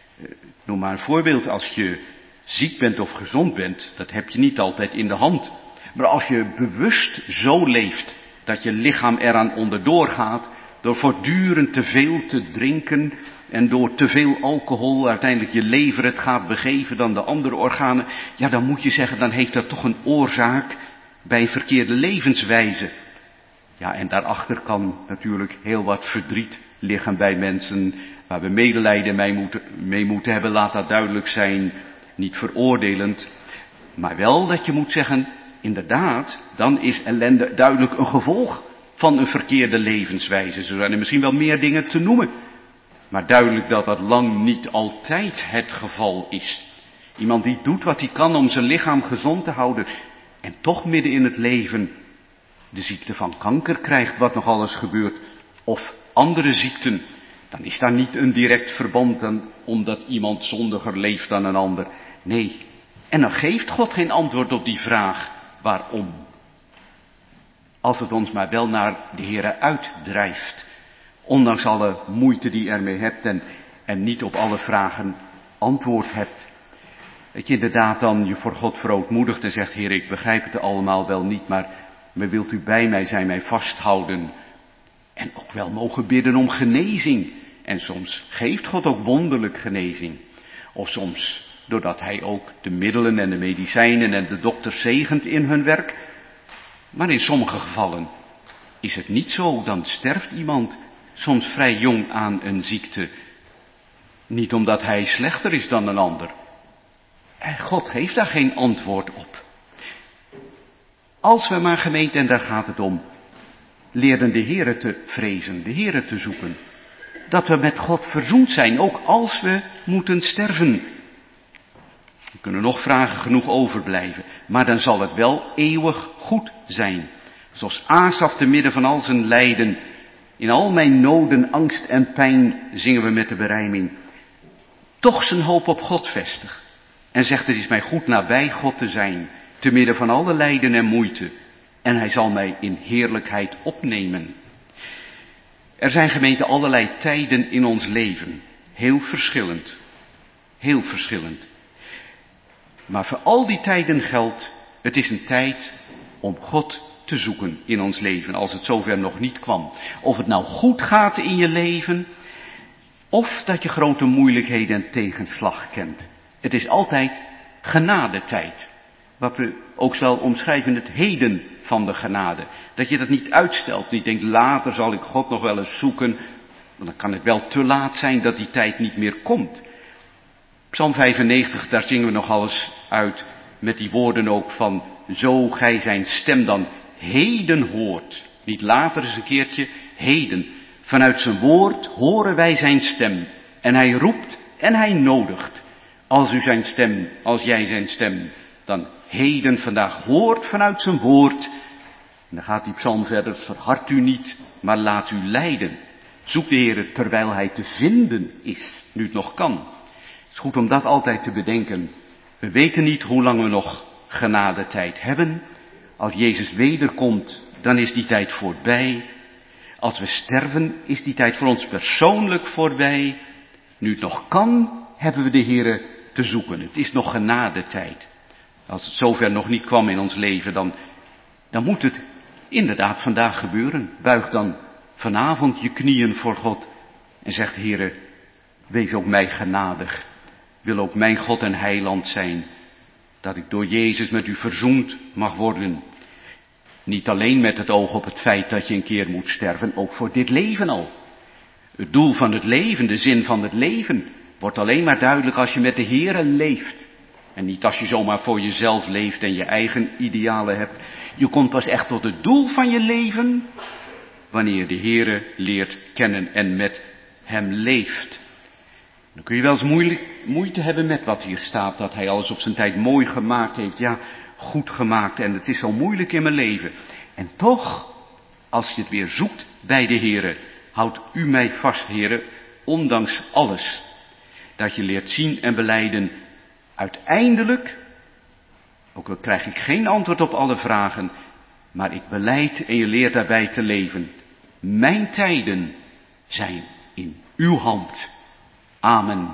Noem maar een voorbeeld, als je ziek bent of gezond bent, dat heb je niet altijd in de hand. Maar als je bewust zo leeft dat je lichaam eraan onderdoor gaat, door voortdurend te veel te drinken en door te veel alcohol uiteindelijk je lever het gaat begeven dan de andere organen, ja, dan moet je zeggen, dan heeft dat toch een oorzaak bij een verkeerde levenswijze. Ja, en daarachter kan natuurlijk heel wat verdriet liggen bij mensen waar we medelijden mee moeten hebben, laat dat duidelijk zijn, niet veroordelend. Maar wel dat je moet zeggen, inderdaad, dan is ellende duidelijk een gevolg van een verkeerde levenswijze. Zo zijn er misschien wel meer dingen te noemen, maar duidelijk dat dat lang niet altijd het geval is. Iemand die doet wat hij kan om zijn lichaam gezond te houden en toch midden in het leven de ziekte van kanker krijgt, wat nog alles gebeurt, of andere ziekten, dan is daar niet een direct verband aan, omdat iemand zondiger leeft dan een ander. Nee, en dan geeft God geen antwoord op die vraag, waarom? Als het ons maar wel naar de Heere uitdrijft, ondanks alle moeite die je ermee hebt en niet op alle vragen antwoord hebt. Dat je inderdaad dan je voor God verootmoedigt en zegt, Heer, ik begrijp het allemaal wel niet, maar wilt u bij mij zijn, mij vasthouden en ook wel mogen bidden om genezing. En soms geeft God ook wonderlijk genezing. Of soms doordat hij ook de middelen en de medicijnen en de dokters zegent in hun werk. Maar in sommige gevallen is het niet zo, dan sterft iemand soms vrij jong aan een ziekte. Niet omdat hij slechter is dan een ander. En God geeft daar geen antwoord op. Als we maar, gemeente, en daar gaat het om, leerden de Heere te vrezen, de Heere te zoeken. Dat we met God verzoend zijn, ook als we moeten sterven. Er kunnen nog vragen genoeg overblijven, maar dan zal het wel eeuwig goed zijn. Zoals Asaf te midden van al zijn lijden, in al mijn noden, angst en pijn, zingen we met de berijming, toch zijn hoop op God vestig. En zegt, het is mij goed nabij God te zijn, te midden van alle lijden en moeite. En hij zal mij in heerlijkheid opnemen. Er zijn, gemeente, allerlei tijden in ons leven. Heel verschillend. Heel verschillend. Maar voor al die tijden geldt, het is een tijd om God te zoeken in ons leven, als het zover nog niet kwam. Of het nou goed gaat in je leven, of dat je grote moeilijkheden en tegenslag kent. Het is altijd genadetijd. Wat we ook wel omschrijven, het heden van de genade. Dat je dat niet uitstelt, niet denkt, later zal ik God nog wel eens zoeken. Want dan kan het wel te laat zijn dat die tijd niet meer komt. Psalm 95, daar zingen we nog alles uit met die woorden ook van, zo gij zijn stem dan heden hoort. Niet later eens een keertje, heden. Vanuit zijn woord horen wij zijn stem. En hij roept en hij nodigt. als u zijn stem, als jij zijn stem, dan heden vandaag hoort vanuit zijn woord. En dan gaat die psalm verder, verhard u niet, maar laat u leiden. Zoek de Heere terwijl hij te vinden is, nu het nog kan. Het is goed om dat altijd te bedenken. We weten niet hoe lang we nog genadetijd hebben. Als Jezus wederkomt, dan is die tijd voorbij. Als we sterven, is die tijd voor ons persoonlijk voorbij. Nu het nog kan, hebben we de Heere te zoeken. Het is nog genadetijd. Als het zover nog niet kwam in ons leven, dan moet het inderdaad vandaag gebeuren. Buig dan vanavond je knieën voor God en zegt: Heere, wees ook mij genadig. Wil ook mijn God en heiland zijn. Dat ik door Jezus met u verzoend mag worden. Niet alleen met het oog op het feit dat je een keer moet sterven, ook voor dit leven al. Het doel van het leven, de zin van het leven, wordt alleen maar duidelijk als je met de Heere leeft. En niet als je zomaar voor jezelf leeft en je eigen idealen hebt. Je komt pas echt tot het doel van je leven wanneer je de Heere leert kennen en met hem leeft. Dan kun je wel eens moeite hebben met wat hier staat, dat hij alles op zijn tijd mooi gemaakt heeft. Ja, goed gemaakt en het is zo moeilijk in mijn leven. En toch, als je het weer zoekt bij de Heere, houdt u mij vast, Heere, ondanks alles. Dat je leert zien en belijden, uiteindelijk, ook al krijg ik geen antwoord op alle vragen, maar ik belijd en je leert daarbij te leven. Mijn tijden zijn in uw hand. Amen.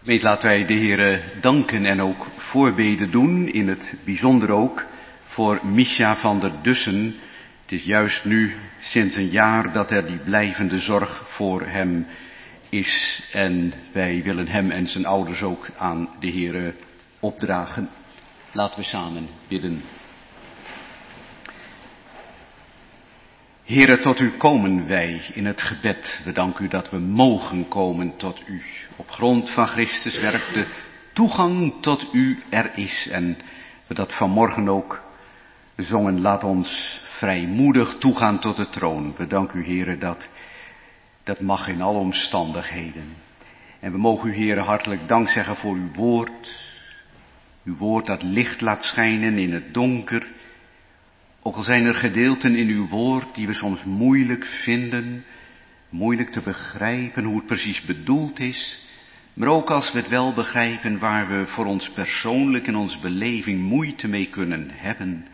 Weet, laten wij de Heere danken en ook voorbeden doen, in het bijzonder ook voor Misja van der Dussen. Het is juist nu sinds een jaar dat er die blijvende zorg voor hem is en wij willen hem en zijn ouders ook aan de Heere opdragen. Laten we samen bidden. Heere, tot u komen wij in het gebed. We danken u dat we mogen komen tot u. Op grond van Christus werk de toegang tot u er is. En we dat vanmorgen ook zongen, laat ons vrijmoedig toegaan tot de troon. We danken u, Heere, dat mag in alle omstandigheden. En we mogen u, Heere, hartelijk dank zeggen voor uw woord. Uw woord dat licht laat schijnen in het donker. Ook al zijn er gedeelten in uw woord die we soms moeilijk vinden, moeilijk te begrijpen hoe het precies bedoeld is, maar ook als we het wel begrijpen waar we voor ons persoonlijk in onze beleving moeite mee kunnen hebben.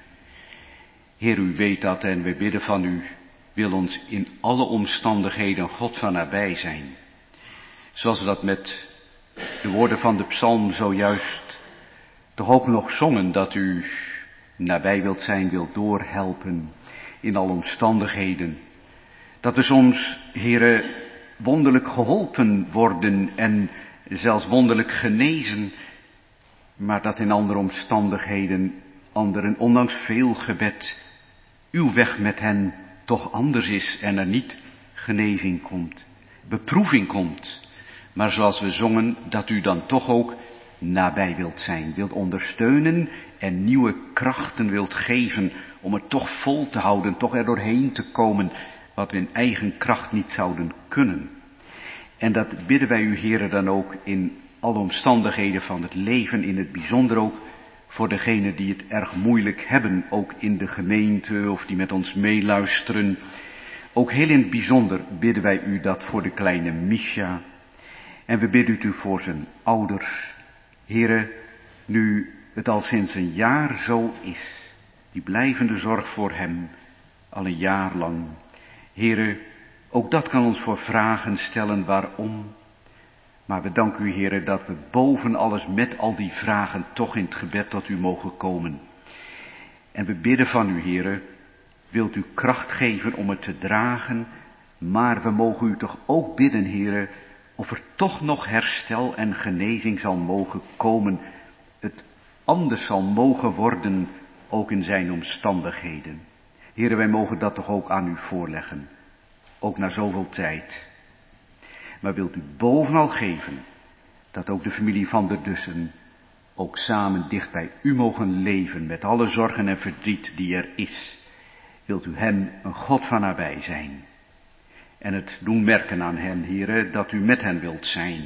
Heer, u weet dat en we bidden van u, wil ons in alle omstandigheden God van nabij zijn. Zoals we dat met de woorden van de psalm zojuist toch ook nog zongen, dat u nabij wilt zijn, wilt doorhelpen in alle omstandigheden. Dat we soms, Heere, wonderlijk geholpen worden en zelfs wonderlijk genezen, maar dat in andere omstandigheden anderen, ondanks veel gebed, uw weg met hen toch anders is en er niet genezing komt, beproeving komt. Maar zoals we zongen, dat u dan toch ook nabij wilt zijn, wilt ondersteunen en nieuwe krachten wilt geven om het toch vol te houden, toch er doorheen te komen wat we in eigen kracht niet zouden kunnen. En dat bidden wij u, Heere, dan ook in alle omstandigheden van het leven, in het bijzonder ook voor degenen die het erg moeilijk hebben, ook in de gemeente of die met ons meeluisteren. Ook heel in het bijzonder bidden wij u dat voor de kleine Misja. En we bidden u voor zijn ouders. Heere, nu het al sinds een jaar zo is, die blijvende zorg voor hem, al een jaar lang. Heere, ook dat kan ons voor vragen stellen waarom. Maar we danken u, Heere, dat we boven alles met al die vragen toch in het gebed tot u mogen komen. En we bidden van u, Heere, wilt u kracht geven om het te dragen, maar we mogen u toch ook bidden, Heere, of er toch nog herstel en genezing zal mogen komen, het anders zal mogen worden, ook in zijn omstandigheden. Heere, wij mogen dat toch ook aan u voorleggen, ook na zoveel tijd. Maar wilt u bovenal geven, dat ook de familie van der Dussen ook samen dicht bij u mogen leven, met alle zorgen en verdriet die er is. Wilt u hen een God van nabij zijn. En het doen merken aan hen, Heere, dat u met hen wilt zijn.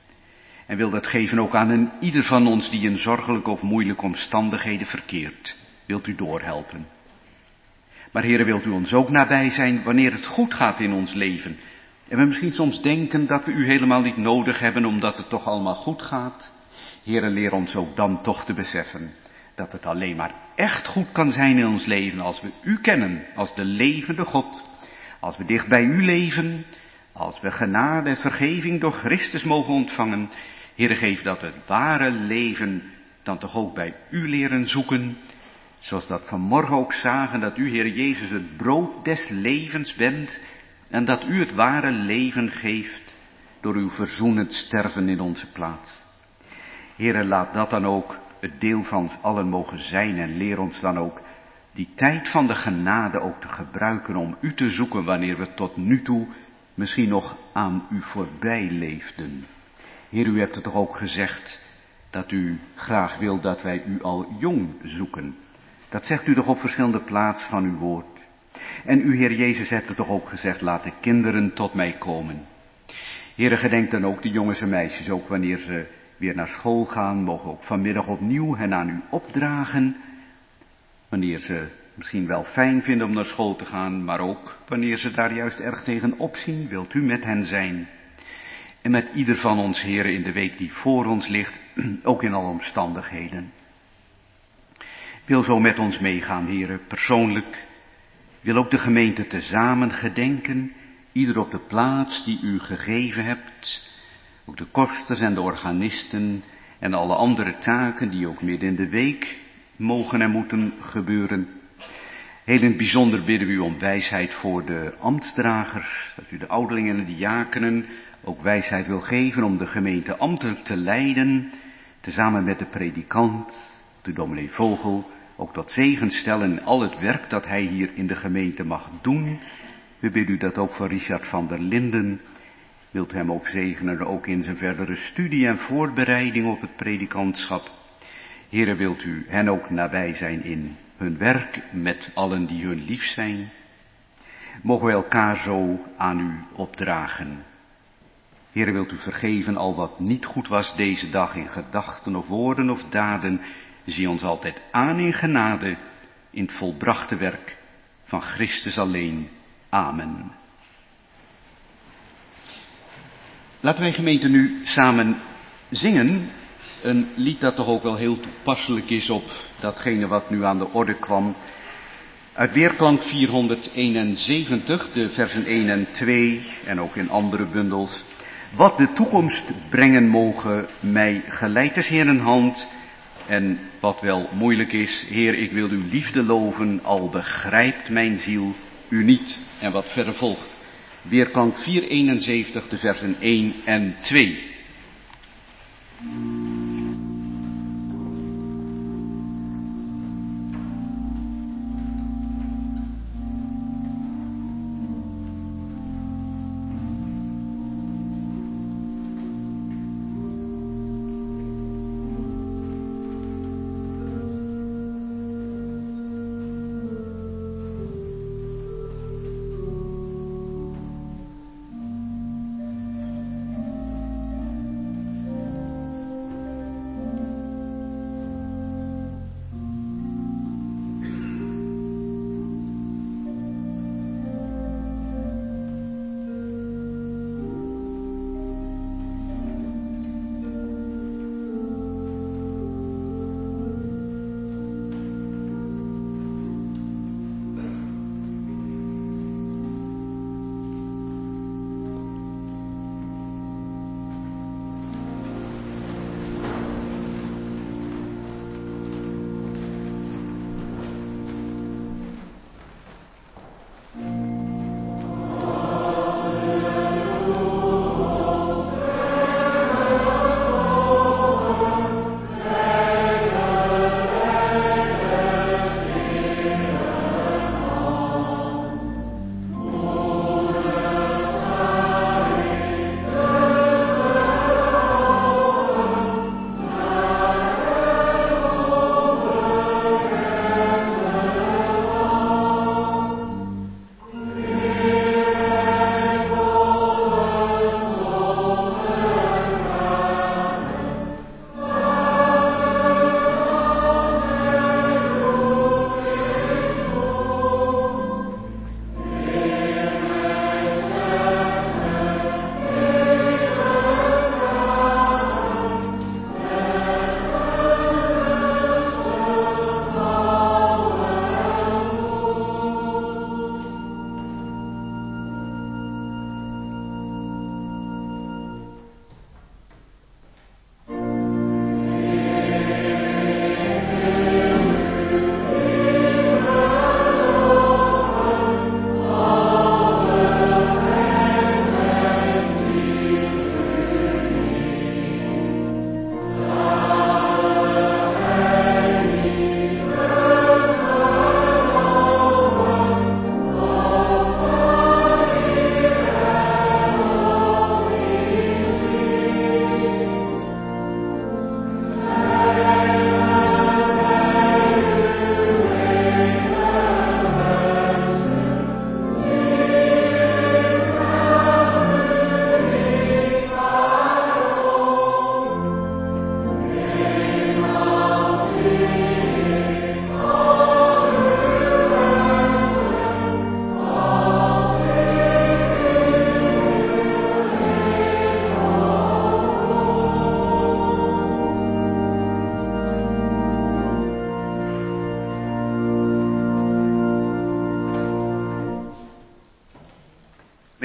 En wil dat geven ook aan een ieder van ons die in zorgelijke of moeilijke omstandigheden verkeert. Wilt u doorhelpen. Maar Heere, wilt u ons ook nabij zijn wanneer het goed gaat in ons leven. En we misschien soms denken dat we u helemaal niet nodig hebben omdat het toch allemaal goed gaat. Heere, leer ons ook dan toch te beseffen dat het alleen maar echt goed kan zijn in ons leven als we u kennen als de levende God. Als we dicht bij u leven, als we genade en vergeving door Christus mogen ontvangen. Heere, geef dat we het ware leven dan toch ook bij u leren zoeken. Zoals dat vanmorgen ook zagen, dat u, Heer Jezus, het brood des levens bent. En dat u het ware leven geeft door uw verzoenend sterven in onze plaats. Heere, laat dat dan ook het deel van ons allen mogen zijn en leer ons dan ook die tijd van de genade ook te gebruiken om u te zoeken wanneer we tot nu toe misschien nog aan u voorbij leefden. Heer, u hebt het toch ook gezegd dat u graag wil dat wij u al jong zoeken. Dat zegt u toch op verschillende plaatsen van uw woord. En u, Heer Jezus, hebt het toch ook gezegd, laat de kinderen tot mij komen. Heere, gedenk dan ook de jongens en meisjes, ook wanneer ze weer naar school gaan, mogen ook vanmiddag opnieuw hen aan u opdragen. Wanneer ze misschien wel fijn vinden om naar school te gaan, maar ook wanneer ze daar juist erg tegen opzien, wilt u met hen zijn. En met ieder van ons, Heere, in de week die voor ons ligt, ook in alle omstandigheden. Wil zo met ons meegaan, Heere, persoonlijk. Wil ook de gemeente tezamen gedenken, ieder op de plaats die u gegeven hebt. Ook de kosters en de organisten en alle andere taken die ook midden in de week mogen en moeten gebeuren. Heel in het bijzonder bidden we u om wijsheid voor de ambtsdragers, dat u de ouderlingen en de diakenen ook wijsheid wil geven om de gemeente ambtelijk te leiden, tezamen met de predikant, de dominee Vogel, ook tot zegen stellen in al het werk dat hij hier in de gemeente mag doen. We bidden u dat ook voor Richard van der Linden. Wilt hem ook zegenen, ook in zijn verdere studie en voorbereiding op het predikantschap. Heere, wilt u hen ook nabij zijn in hun werk met allen die hun lief zijn. Mogen we elkaar zo aan u opdragen. Heere, wilt u vergeven al wat niet goed was deze dag in gedachten of woorden of daden. Zie ons altijd aan in genade in het volbrachte werk van Christus alleen. Amen. Laten wij gemeente nu samen zingen. Een lied dat toch ook wel heel toepasselijk is op datgene wat nu aan de orde kwam. Uit Weerklank 471, de versen 1 en 2 en ook in andere bundels. Wat de toekomst brengen mogen, mij geleidt is Heer een hand. En wat wel moeilijk is, Heer, ik wil uw liefde loven, al begrijpt mijn ziel u niet. En wat verder volgt. Weerklank 471, de versen 1 en 2.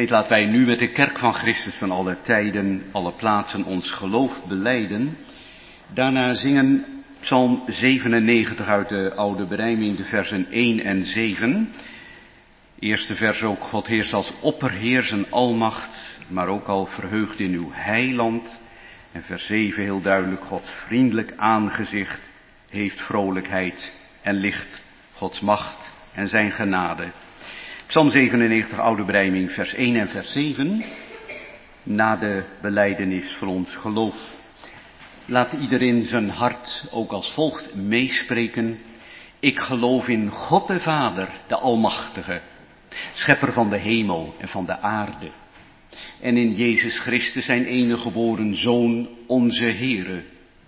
Laten wij nu met de kerk van Christus van alle tijden, alle plaatsen ons geloof belijden. Daarna zingen Psalm 97 uit de oude berijming, de versen 1 en 7. Eerste vers ook, God heerst als opperheer zijn almacht, maar ook al verheugd in uw heiland. En vers 7 heel duidelijk, Gods vriendelijk aangezicht heeft vrolijkheid en licht, Gods macht en zijn genade. Psalm 97, oude berijming, vers 1 en vers 7, na de belijdenis voor ons geloof. Laat iedereen zijn hart ook als volgt meespreken. Ik geloof in God de Vader, de Almachtige, schepper van de hemel en van de aarde. En in Jezus Christus, zijn enige geboren Zoon, onze Heere,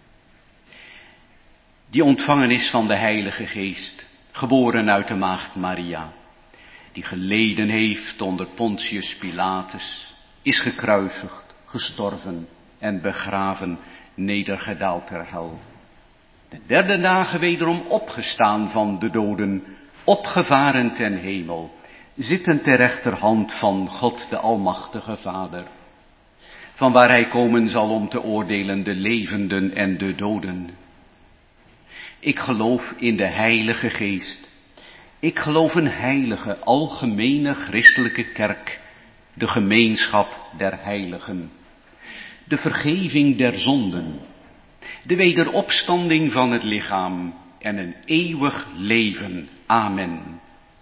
die ontvangen is van de Heilige Geest, geboren uit de maagd Maria, die geleden heeft onder Pontius Pilatus, is gekruisigd, gestorven en begraven, nedergedaald ter hel. De derde dagen wederom opgestaan van de doden, opgevaren ten hemel, zittend ter rechterhand van God de Almachtige Vader, van waar hij komen zal om te oordelen de levenden en de doden. Ik geloof in de Heilige Geest. Ik geloof een heilige, algemene christelijke kerk, de gemeenschap der heiligen, de vergeving der zonden, de wederopstanding van het lichaam en een eeuwig leven. Amen.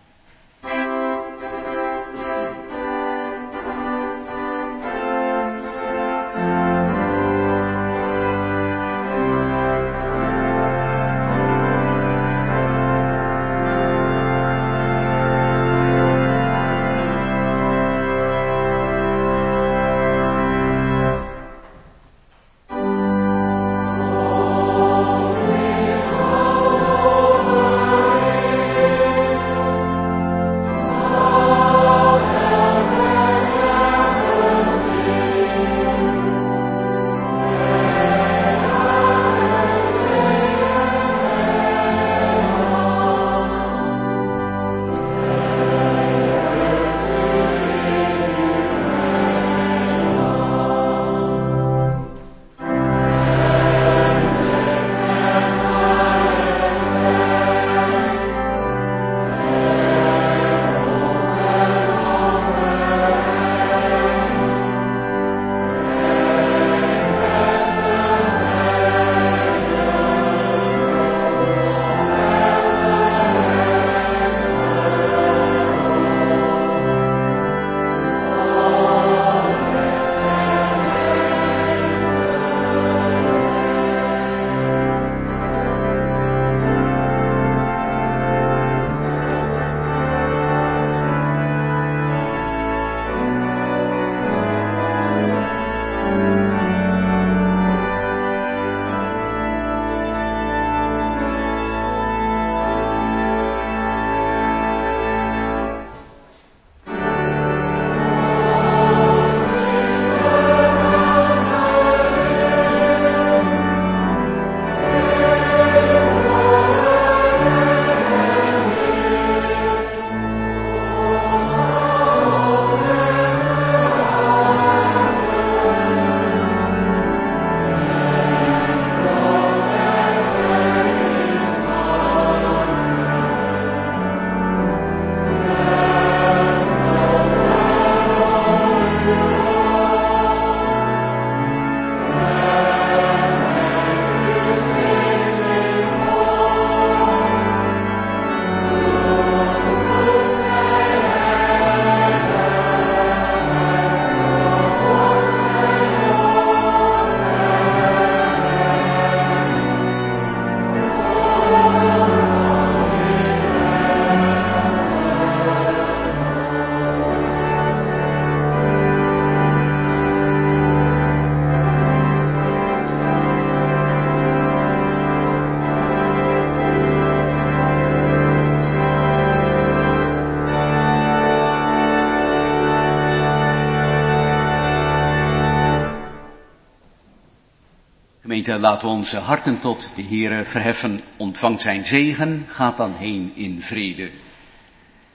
Gemeente, laten we onze harten tot de Heere verheffen. Ontvangt zijn zegen, gaat dan heen in vrede.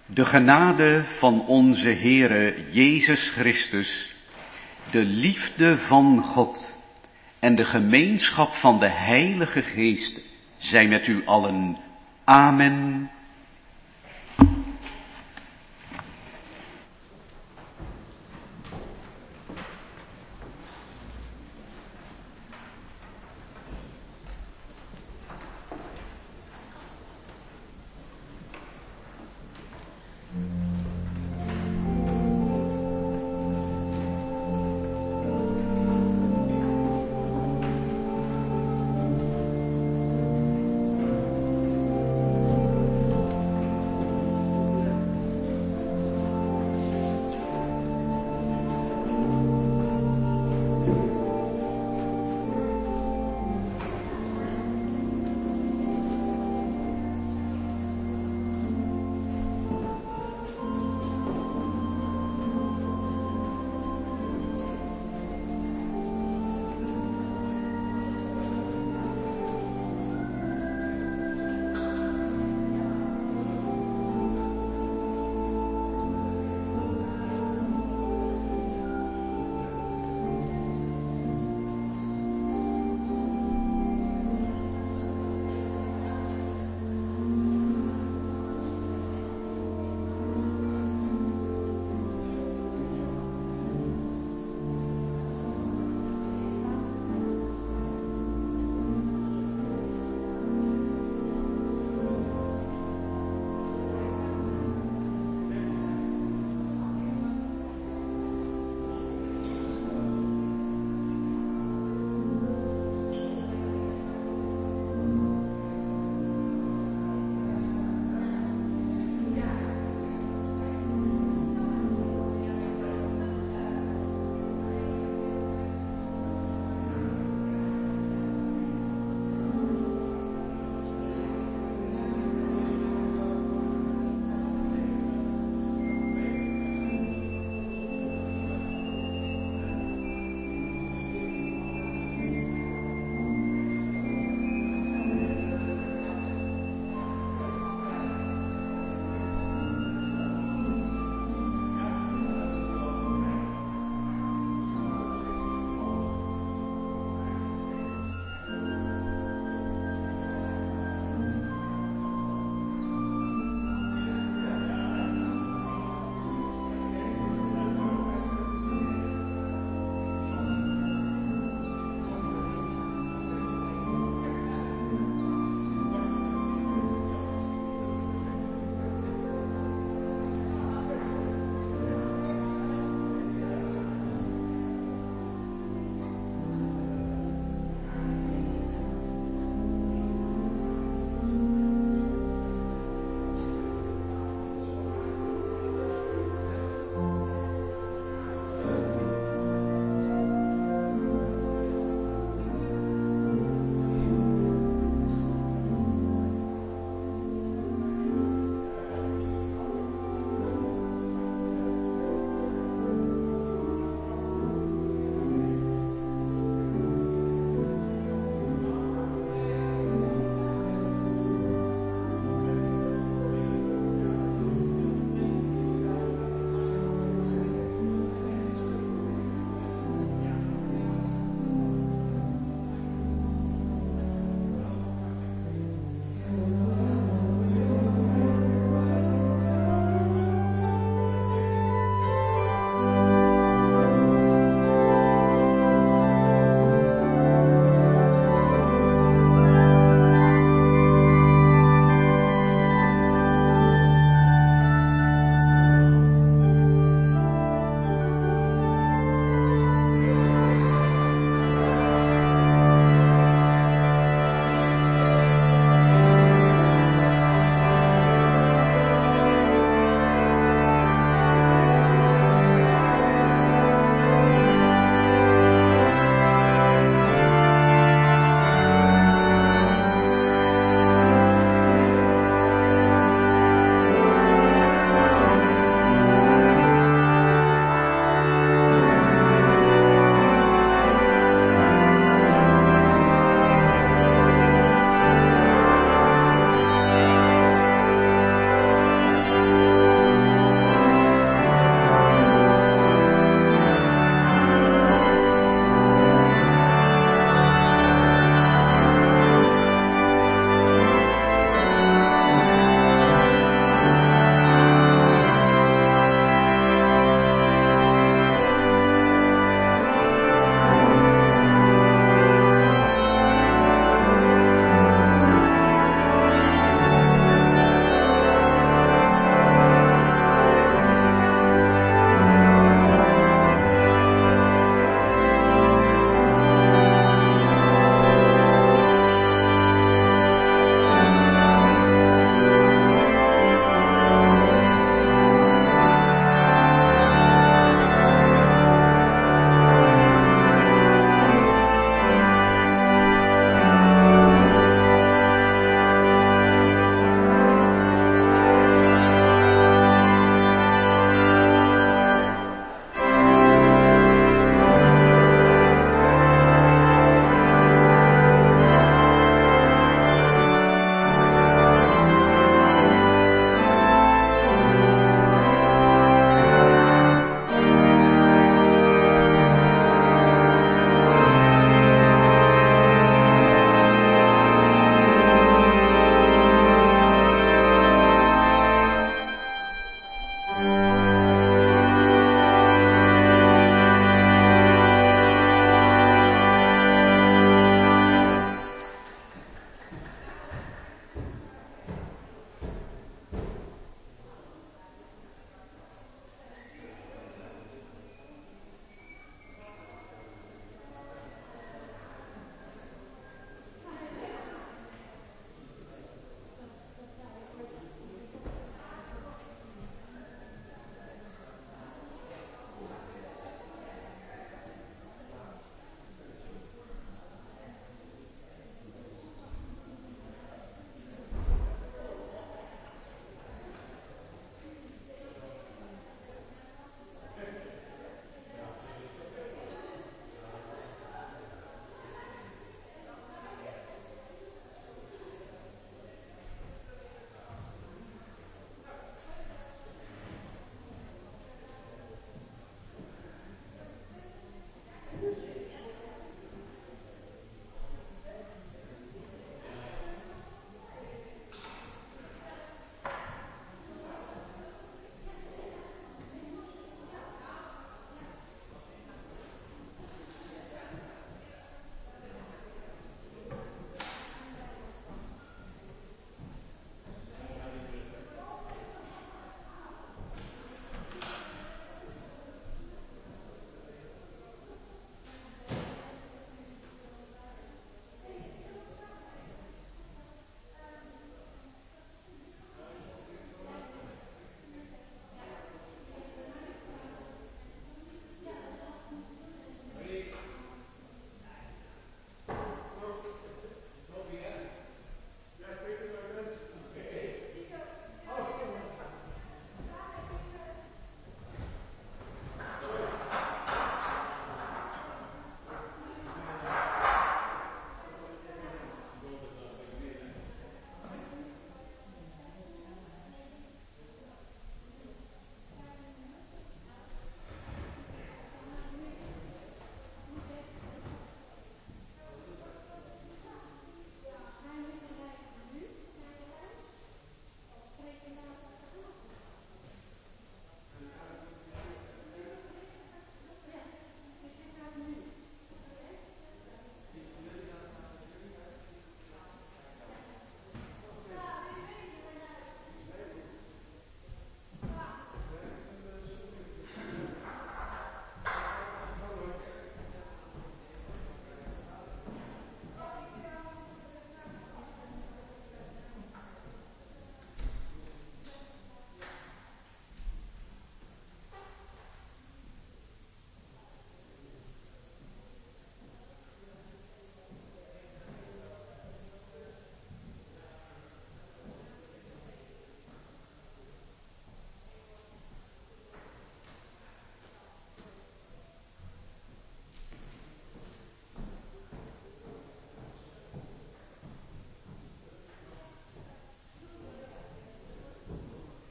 De genade van onze Heere Jezus Christus, de liefde van God en de gemeenschap van de Heilige Geest zijn met u allen. Amen.